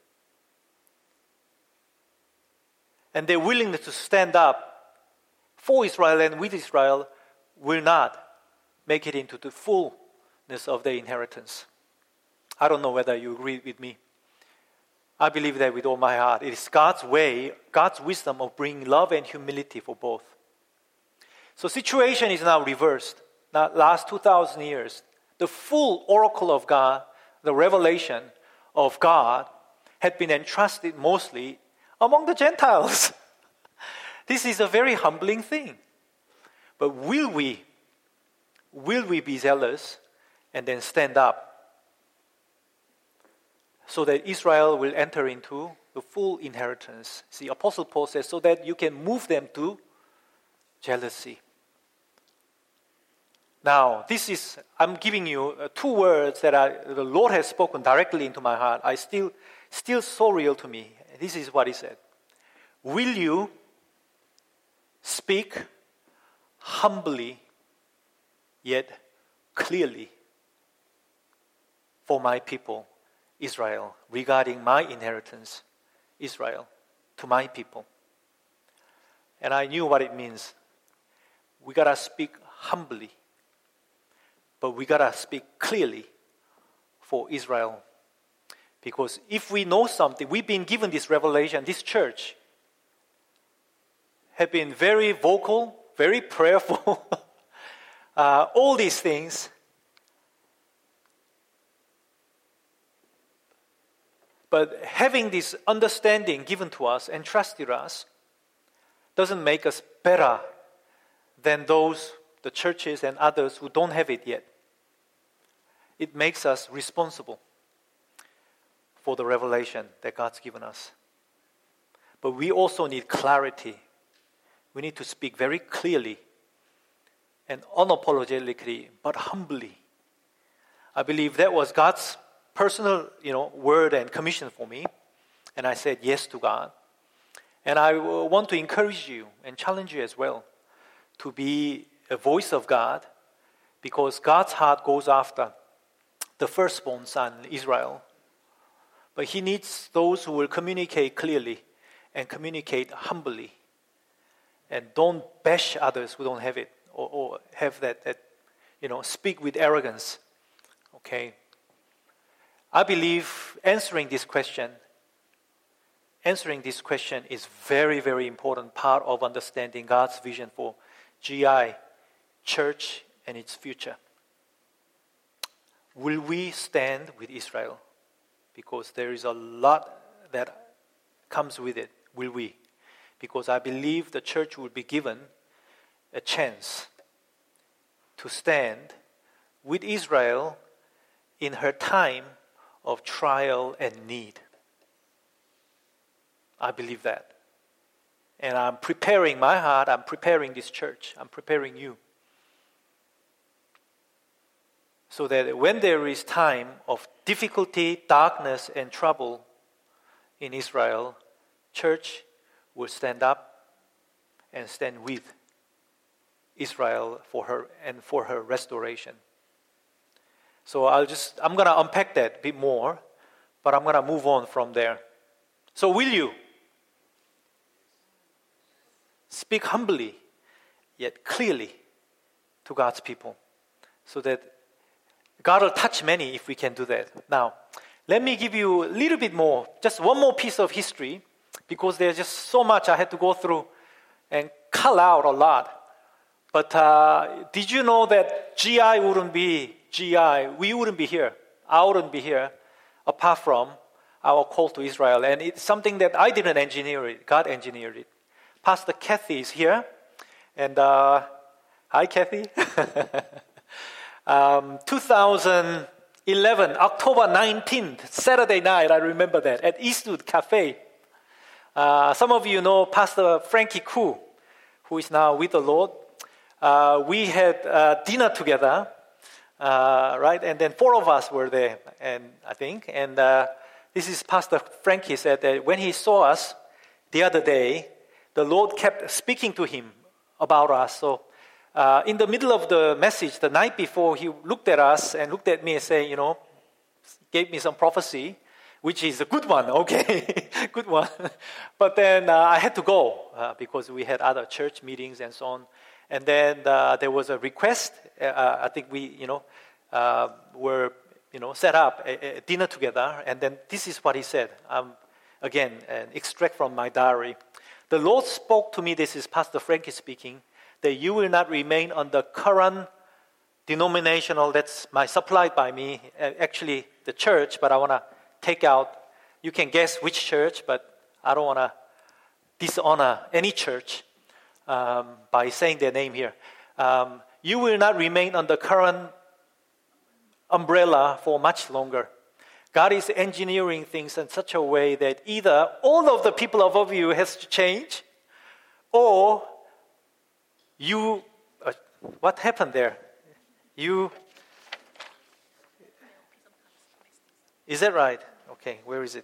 and their willingness to stand up for Israel and with Israel, will not make it into the fullness of their inheritance. I don't know whether you agree with me. I believe that with all my heart. It is God's way, God's wisdom of bringing love and humility for both. So situation is now reversed. Now, last two thousand years, the full oracle of God, the revelation of God, had been entrusted mostly among the Gentiles. This is a very humbling thing. But will we, will we be zealous and then stand up so that Israel will enter into the full inheritance? See, Apostle Paul says, so that you can move them to jealousy. Now, this is, I'm giving you uh, two words that I, the Lord has spoken directly into my heart. I still, still so real to me. This is what he said. Will you speak humbly yet clearly for my people, Israel, regarding my inheritance, Israel, to my people? And I knew what it means. We gotta speak humbly, but we gotta speak clearly for Israel. Because if we know something, we've been given this revelation, this church have been very vocal, very prayerful, uh, all these things. But having this understanding given to us, entrusted us, doesn't make us better than those, the churches and others who don't have it yet. It makes us responsible for the revelation that God's given us. But we also need clarity. We need to speak very clearly and unapologetically, but humbly. I believe that was God's personal, you know, word and commission for me, and I said yes to God. And I want to encourage you and challenge you as well to be a voice of God, because God's heart goes after the firstborn son, Israel. But he needs those who will communicate clearly and communicate humbly, and don't bash others who don't have it, or, or have that, that, you know, speak with arrogance. Okay. I believe answering this question, answering this question is very, very important part of understanding God's vision for G I, church, and its future. Will we stand with Israel? Because there is a lot that comes with it. Will we? Because I believe the church will be given a chance to stand with Israel in her time of trial and need. I believe that. And I'm preparing my heart, I'm preparing this church, I'm preparing you. So that when there is time of difficulty, darkness, and trouble in Israel, church will stand up and stand with Israel for her and for her restoration. So I'll just, I'm going to unpack that a bit more, but I'm going to move on from there. So will you speak humbly yet clearly to God's people, so that God will touch many if we can do that? Now, let me give you a little bit more, just one more piece of history, because there's just so much I had to go through and cull out a lot. But uh, did you know that G I wouldn't be G I? We wouldn't be here. I wouldn't be here apart from our call to Israel. And it's something that I didn't engineer it. God engineered it. Pastor Kathy is here. And uh, hi, Kathy. um, two thousand eleven, October nineteenth, Saturday night, I remember that, at Eastwood Cafe. Uh, some of you know Pastor Frankie Koo, who is now with the Lord. Uh, we had uh, dinner together, uh, right? And then four of us were there, and I think. And uh, this is Pastor Frankie said that when he saw us the other day, the Lord kept speaking to him about us. So uh, in the middle of the message, the night before, he looked at us and looked at me and said, you know, gave me some prophecy, which is a good one, okay, good one. But then uh, I had to go uh, because we had other church meetings and so on. And then uh, there was a request. Uh, I think we, you know, uh, were, you know, set up a, a dinner together. And then this is what he said. Um, again, an extract from my diary. The Lord spoke to me, this is Pastor Frankie speaking, that you will not remain on the current denominational, that's my supplied by me, actually the church, but I want to take out, you can guess which church, but I don't want to dishonor any church um, by saying their name here. Um, you will not remain on the current umbrella for much longer. God is engineering things in such a way that either all of the people above you has to change, or you, uh, what happened there? You, is that right? Okay, where is it?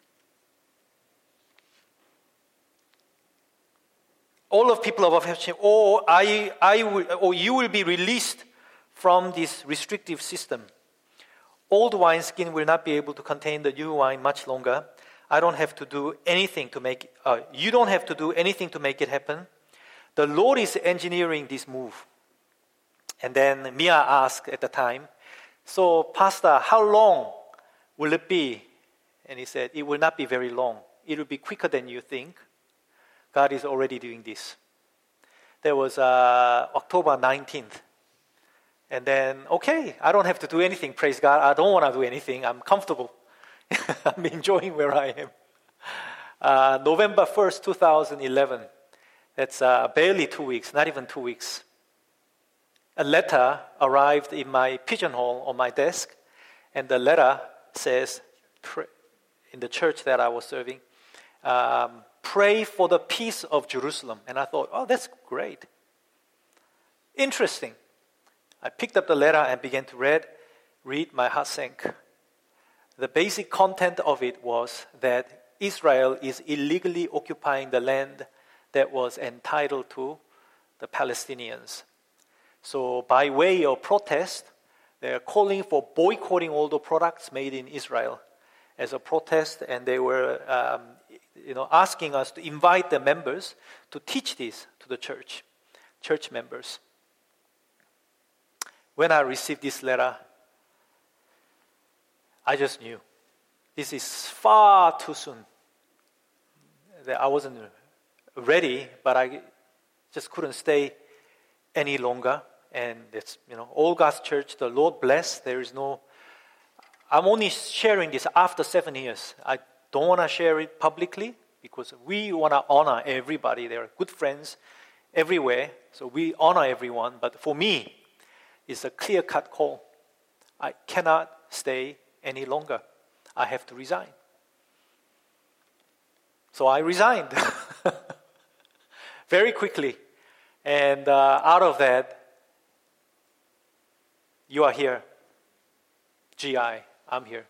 All of people above have to change, or I, I will, or you will be released from this restrictive system. Old wineskin will not be able to contain the new wine much longer. I don't have to do anything to make, uh, you don't have to do anything to make it happen. The Lord is engineering this move. And then Mia asked at the time, so Pastor, how long will it be? And he said, it will not be very long. It will be quicker than you think. God is already doing this. There was uh, October nineteenth. And then, okay, I don't have to do anything, praise God. I don't want to do anything. I'm comfortable. I'm enjoying where I am. Uh, November first, twenty eleven. That's uh, barely two weeks, not even two weeks. A letter arrived in my pigeonhole on my desk. And the letter says, in the church that I was serving, um, pray for the peace of Jerusalem. And I thought, oh, that's great. Interesting. I picked up the letter and began to read. Read, my heart sank. The basic content of it was that Israel is illegally occupying the land that was entitled to the Palestinians. So by way of protest, they're calling for boycotting all the products made in Israel as a protest, and they were um, you know, asking us to invite the members to teach this to the church, church members. When I received this letter, I just knew this is far too soon. That I wasn't ready, but I just couldn't stay any longer. And it's, you know, all God's church, the Lord bless. There is no, I'm only sharing this after seven years. I don't want to share it publicly because we want to honor everybody. There are good friends everywhere, so we honor everyone. But for me, it's a clear-cut call. I cannot stay any longer. I have to resign. So I resigned very quickly. And uh, out of that, you are here. G I, I'm here.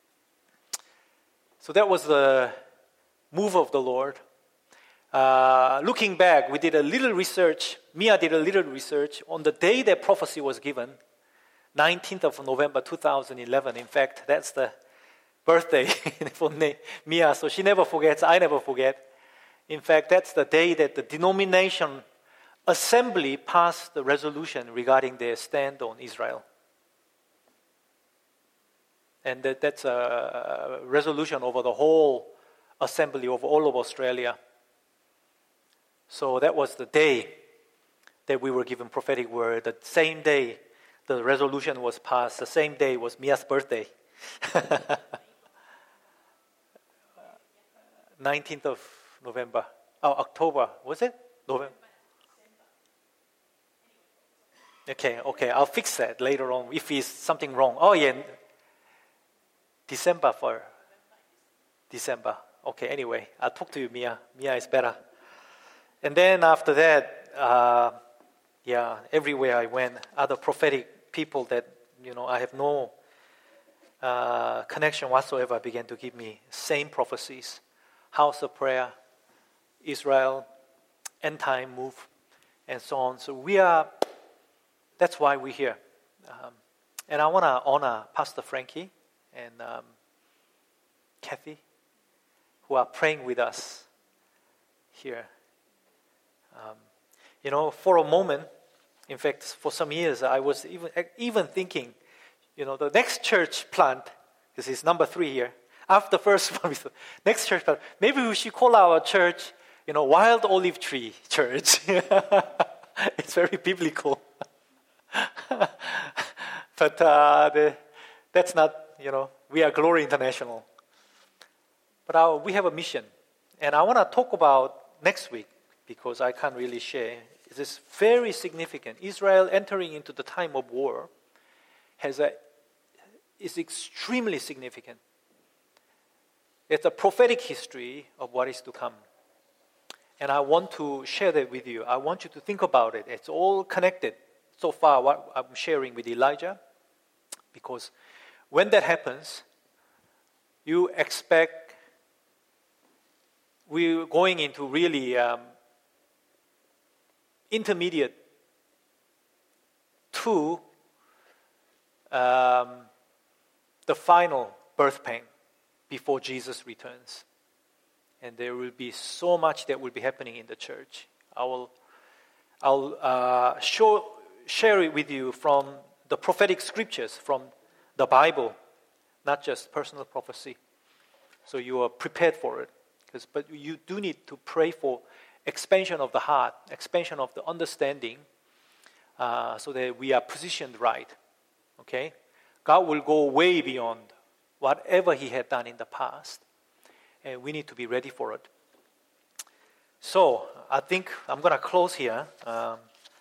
So that was the move of the Lord. Uh, looking back, we did a little research. Mia did a little research on the day that prophecy was given, nineteenth of November two thousand eleven. In fact, that's the birthday for Mia, so she never forgets. I never forget. In fact, that's the day that the denomination assembly passed the resolution regarding their stand on Israel. And that, that's a resolution over the whole assembly, over all of Australia. So that was the day that we were given prophetic word. The same day the resolution was passed, the same day was Mia's birthday. nineteenth of November. Oh, October. Was it? November. Okay, okay. I'll fix that later on if it's something wrong. Oh, yeah. December for December. Okay, anyway. I'll talk to you, Mia. Mia is better. And then after that, uh, yeah, everywhere I went, other prophetic people that, you know, I have no uh, connection whatsoever began to give me same prophecies. House of prayer, Israel, end time move, and so on. So we are, that's why we're here. Um, and I want to honor Pastor Frankie and um, Kathy, who are praying with us here. Um, you know, for a moment, in fact, for some years, I was even even thinking, you know, the next church plant, this is number three here, after the first one, next church plant, maybe we should call our church, you know, Wild Olive Tree Church. It's very biblical. But uh, the, that's not, you know, we are Glory International. But our, we have a mission. And I want to talk about next week, because I can't really share. It is very significant. Israel entering into the time of war has a, is extremely significant. It's a prophetic history of what is to come. And I want to share that with you. I want you to think about it. It's all connected so far, what I'm sharing with Elijah. Because when that happens, you expect we're going into really um, intermediate to um, the final birth pain before Jesus returns. And there will be so much that will be happening in the church. I will I'll uh, show, share it with you from the prophetic scriptures, from the Bible, not just personal prophecy. So you are prepared for it. But you do need to pray for expansion of the heart, expansion of the understanding, uh, so that we are positioned right. Okay? God will go way beyond whatever He had done in the past. And we need to be ready for it. So, I think I'm going to close here. Um,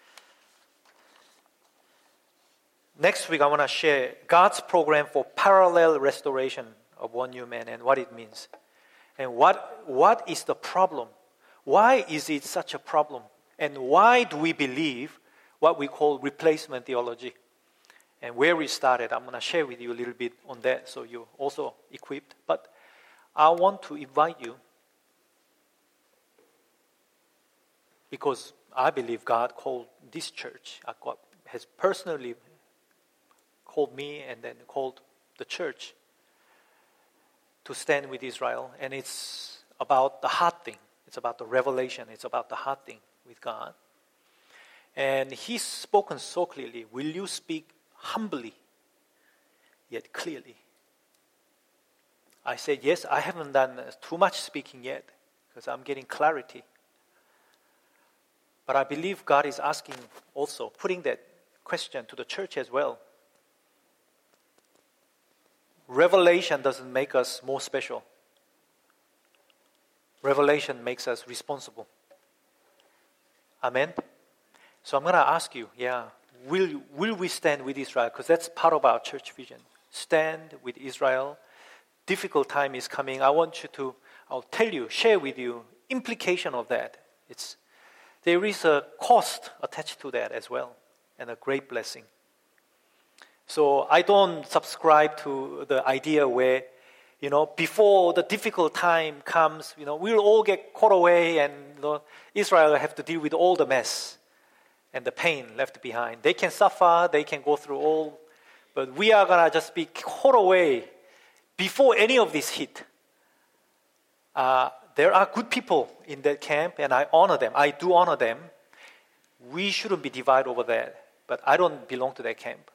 next week, I want to share God's program for parallel restoration of one new man and what it means. And what what is the problem? Why is it such a problem? And why do we believe what we call replacement theology? And where we started, I'm going to share with you a little bit on that so you're also equipped. But I want to invite you, because I believe God called this church, God has personally called me and then called the church to stand with Israel. And it's about the heart thing. It's about the revelation. It's about the heart thing with God. And He's spoken so clearly. Will you speak humbly, yet clearly? I said, yes, I haven't done too much speaking yet, because I'm getting clarity. But I believe God is asking also, putting that question to the church as well. Revelation doesn't make us more special. Revelation makes us responsible. Amen? So I'm going to ask you, yeah, will, will we stand with Israel? Because that's part of our church vision. Stand with Israel. Difficult time is coming. I want you to, I'll tell you, share with you implication of that. It's there is a cost attached to that as well, and a great blessing. So I don't subscribe to the idea where, you know, before the difficult time comes, you know, we'll all get caught away and, you know, Israel will have to deal with all the mess and the pain left behind. They can suffer, they can go through all, but we are going to just be caught away before any of this hit. Uh, there are good people in that camp, and I honor them. I do honor them. We shouldn't be divided over that, but I don't belong to that camp.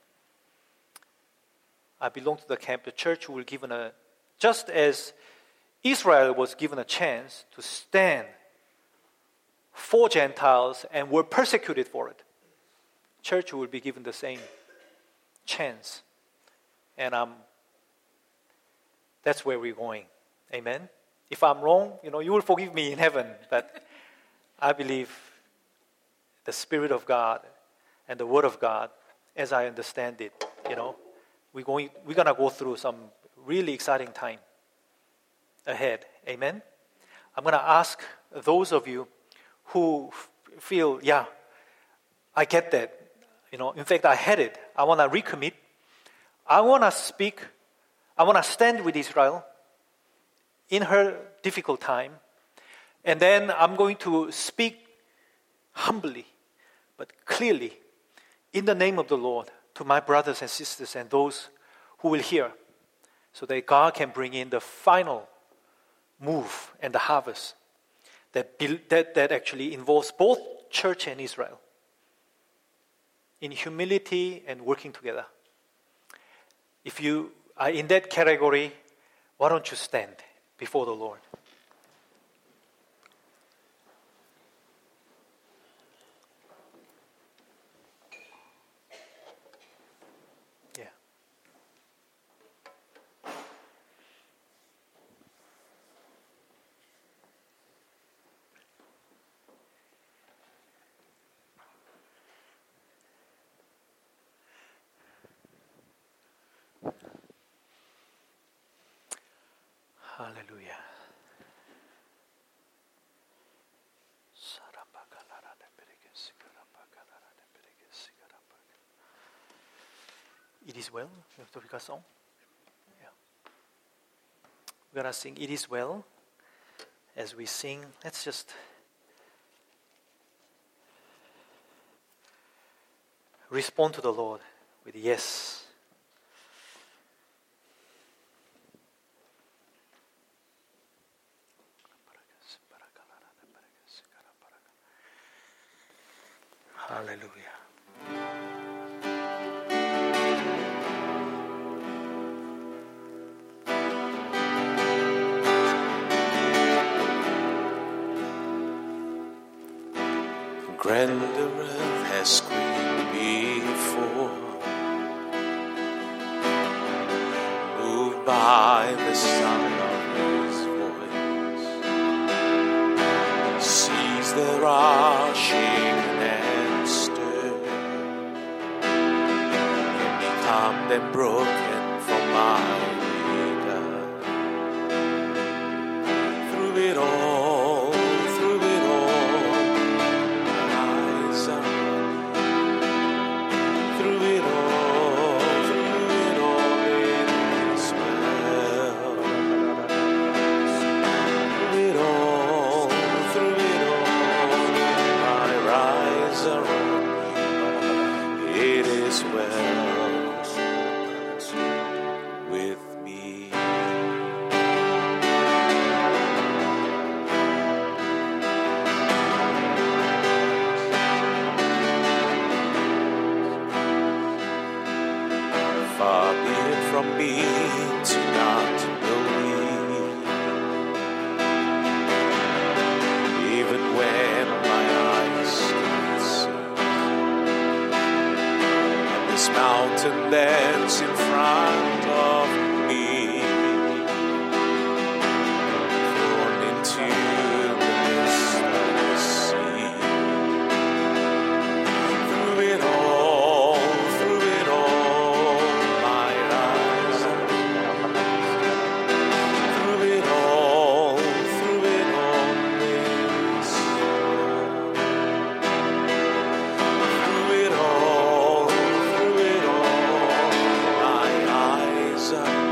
I belong to the camp. The church will given a, just as Israel was given a chance to stand for Gentiles and were persecuted for it. Church will be given the same chance. And um, that's where we're going. Amen? If I'm wrong, you know, you will forgive me in heaven. But I believe the Spirit of God and the Word of God, as I understand it, you know, we're going, we're gonna go through some really exciting time ahead. Amen. I'm gonna ask those of you who f- feel, yeah, I get that. You know, in fact, I had it. I wanna recommit. I wanna speak. I wanna stand with Israel in her difficult time, and then I'm going to speak humbly, but clearly, in the name of the Lord, to my brothers and sisters and those who will hear, so that God can bring in the final move and the harvest that, that, that actually involves both church and Israel in humility and working together. If you are in that category, why don't you stand before the Lord? Yeah. Hallelujah. It is well. You have to pick a song. Yeah. We're gonna sing "It Is Well." As we sing, let's just respond to the Lord with yes. Hallelujah. Grander earth has screamed before, moved by the sound of his voice. Seas that are shaken and stirred, can be calmed and broken for my leader. Through it all, through it all, through it all, through it all, it is well. Through it all, through it all, my rise around me, it is well with me. Far be it from me to not believe, even when my eyes can't see, and this mountain that's in front of me, thrown into the midst of the sea. Through it all, through it all, my eyes are through it all, through it all, this through it all, through it all, my eyes are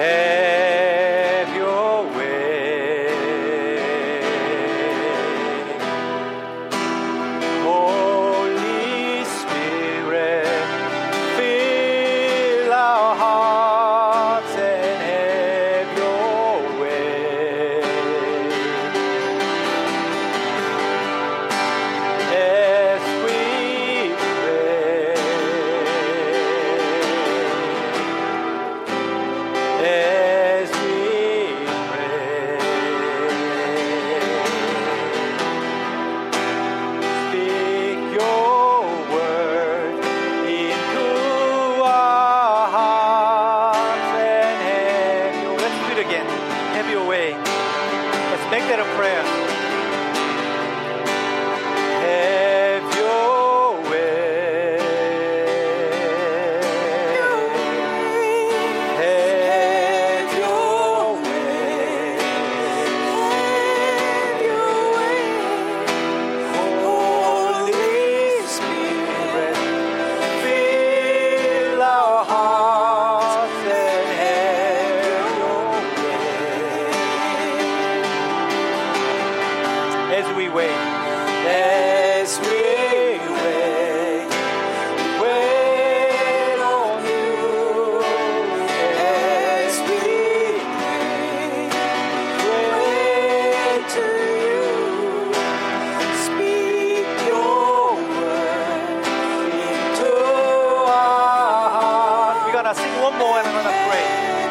Have your way. Holy Spirit, fill our hearts and have your way. As we pray, as we pray, speak your word into our hearts and have your. Let's do it again. Have your way. Let's make that a prayer. Have your way. Have your way. Holy Spirit, fill our hearts and have your way. As we wait, as we wait, wait on you. As we pray, pray to you. Speak your word into our heart. We're gonna sing one more and I'm gonna pray.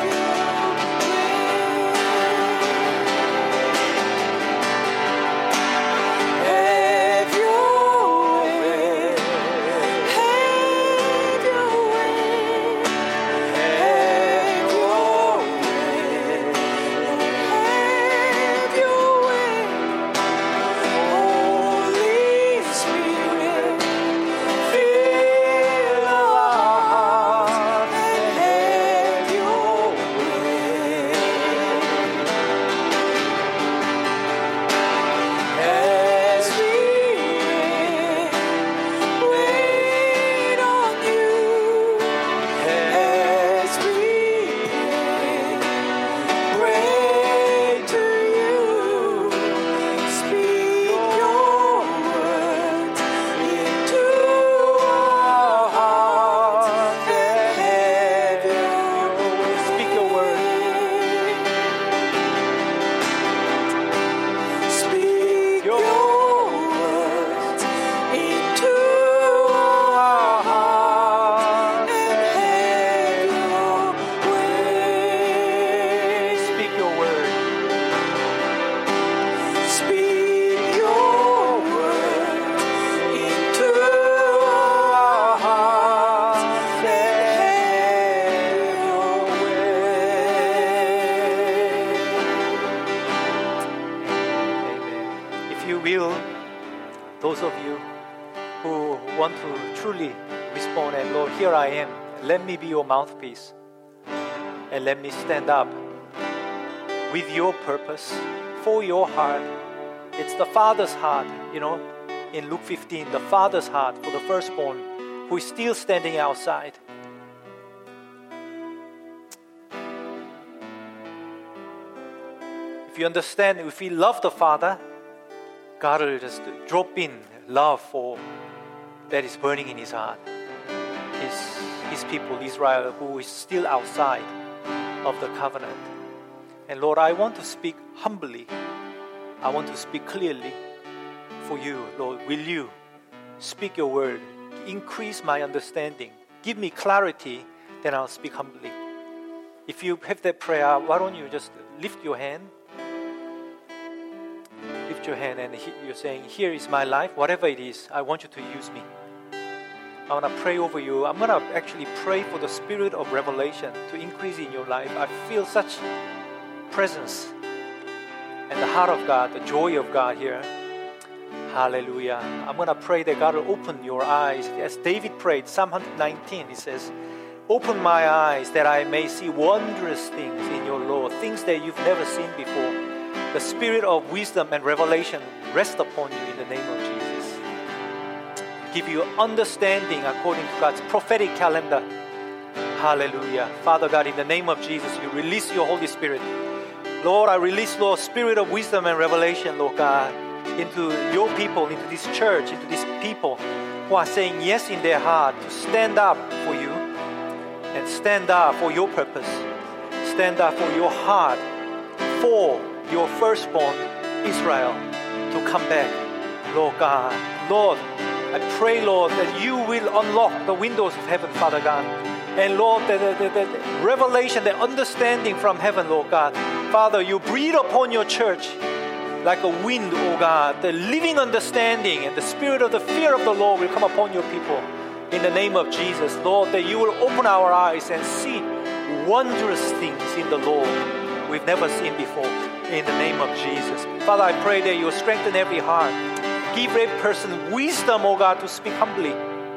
Have your way. Have your way. Have your way. Have your way. Holy Spirit, fill our hearts and have your way. As we wait on you, as we pray to you, speak your words into our hearts and have your way. Speak your word. Speak your words into our hearts and have your way. Speak your word. Speak your words into our hearts and have your way. If you will, those of you who want to truly respond, and Lord, here I am, let me be your mouthpiece, and let me stand up with your purpose, for your heart. It's the Father's heart, you know, in Luke fifteen, the Father's heart for the firstborn who is still standing outside. If you understand, if we love the Father, God will just drop in love for that is burning in His heart. His, his people, Israel, who is still outside of the covenant. And Lord, I want to speak humbly. I want to speak clearly for you, Lord. Will you speak your word? Increase my understanding. Give me clarity, then I'll speak humbly. If you have that prayer, why don't you just lift your hand? Lift your hand and you're saying, here is my life. Whatever it is, I want you to use me. I want to pray over you. I'm going to actually pray for the spirit of revelation to increase in your life. I feel such presence and the heart of God, the joy of God here. Hallelujah. I'm going to pray that God will open your eyes. As David prayed, Psalm one nineteen, he says, open my eyes that I may see wondrous things in your law, things that you've never seen before. The spirit of wisdom and revelation rest upon you in the name of Jesus. Give you understanding according to God's prophetic calendar. Hallelujah. Father God, in the name of Jesus, you release your Holy Spirit. Lord, I release, Lord, spirit of wisdom and revelation, Lord God, into your people, into this church, into these people who are saying yes in their heart to stand up for you and stand up for your purpose. Stand up for your heart, for your firstborn, Israel, to come back, Lord God. Lord, I pray, Lord, that you will unlock the windows of heaven, Father God. And Lord, the, the, the, the revelation, the understanding from heaven, Lord God. Father, you breathe upon your church like a wind, oh God. The living understanding and the spirit of the fear of the Lord will come upon your people. In the name of Jesus, Lord, that you will open our eyes and see wondrous things in the Lord we've never seen before. In the name of Jesus. Father, I pray that you will strengthen every heart. Give every person wisdom, oh God, to speak humbly.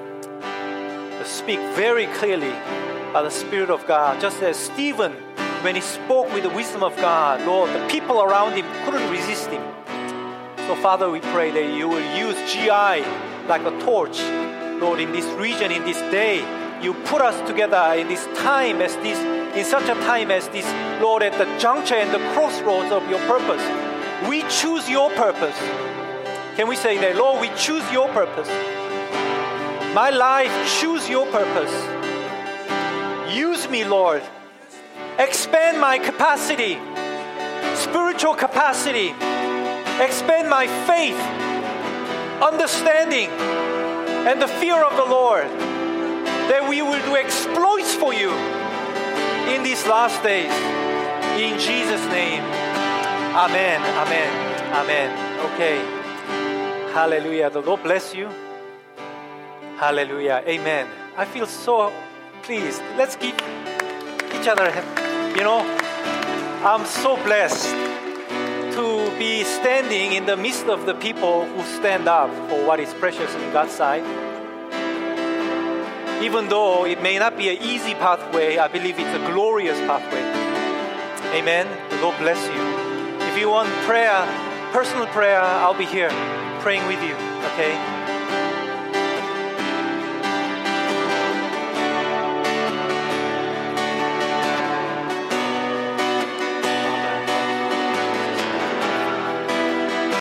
To speak very clearly by the Spirit of God. Just as Stephen, when he spoke with the wisdom of God, Lord, the people around him couldn't resist him. So Father, we pray that you will use G I like a torch, Lord, in this region, in this day. You put us together in this time as this, in such a time as this, Lord, at the juncture and the crossroads of your purpose. We choose your purpose. Can we say that? Lord, we choose your purpose. My life, choose your purpose. Use me, Lord. Expand my capacity, spiritual capacity. Expand my faith, understanding, and the fear of the Lord, that we will do exploits for you in these last days. In Jesus' name. Amen. Amen. Amen. Okay. Hallelujah. The Lord bless you. Hallelujah. Amen. I feel so pleased. Let's give each other a hand. You know, I'm so blessed to be standing in the midst of the people who stand up for what is precious in God's sight. Even though it may not be an easy pathway, I believe it's a glorious pathway. Amen. The Lord bless you. If you want prayer, personal prayer, I'll be here praying with you. Okay?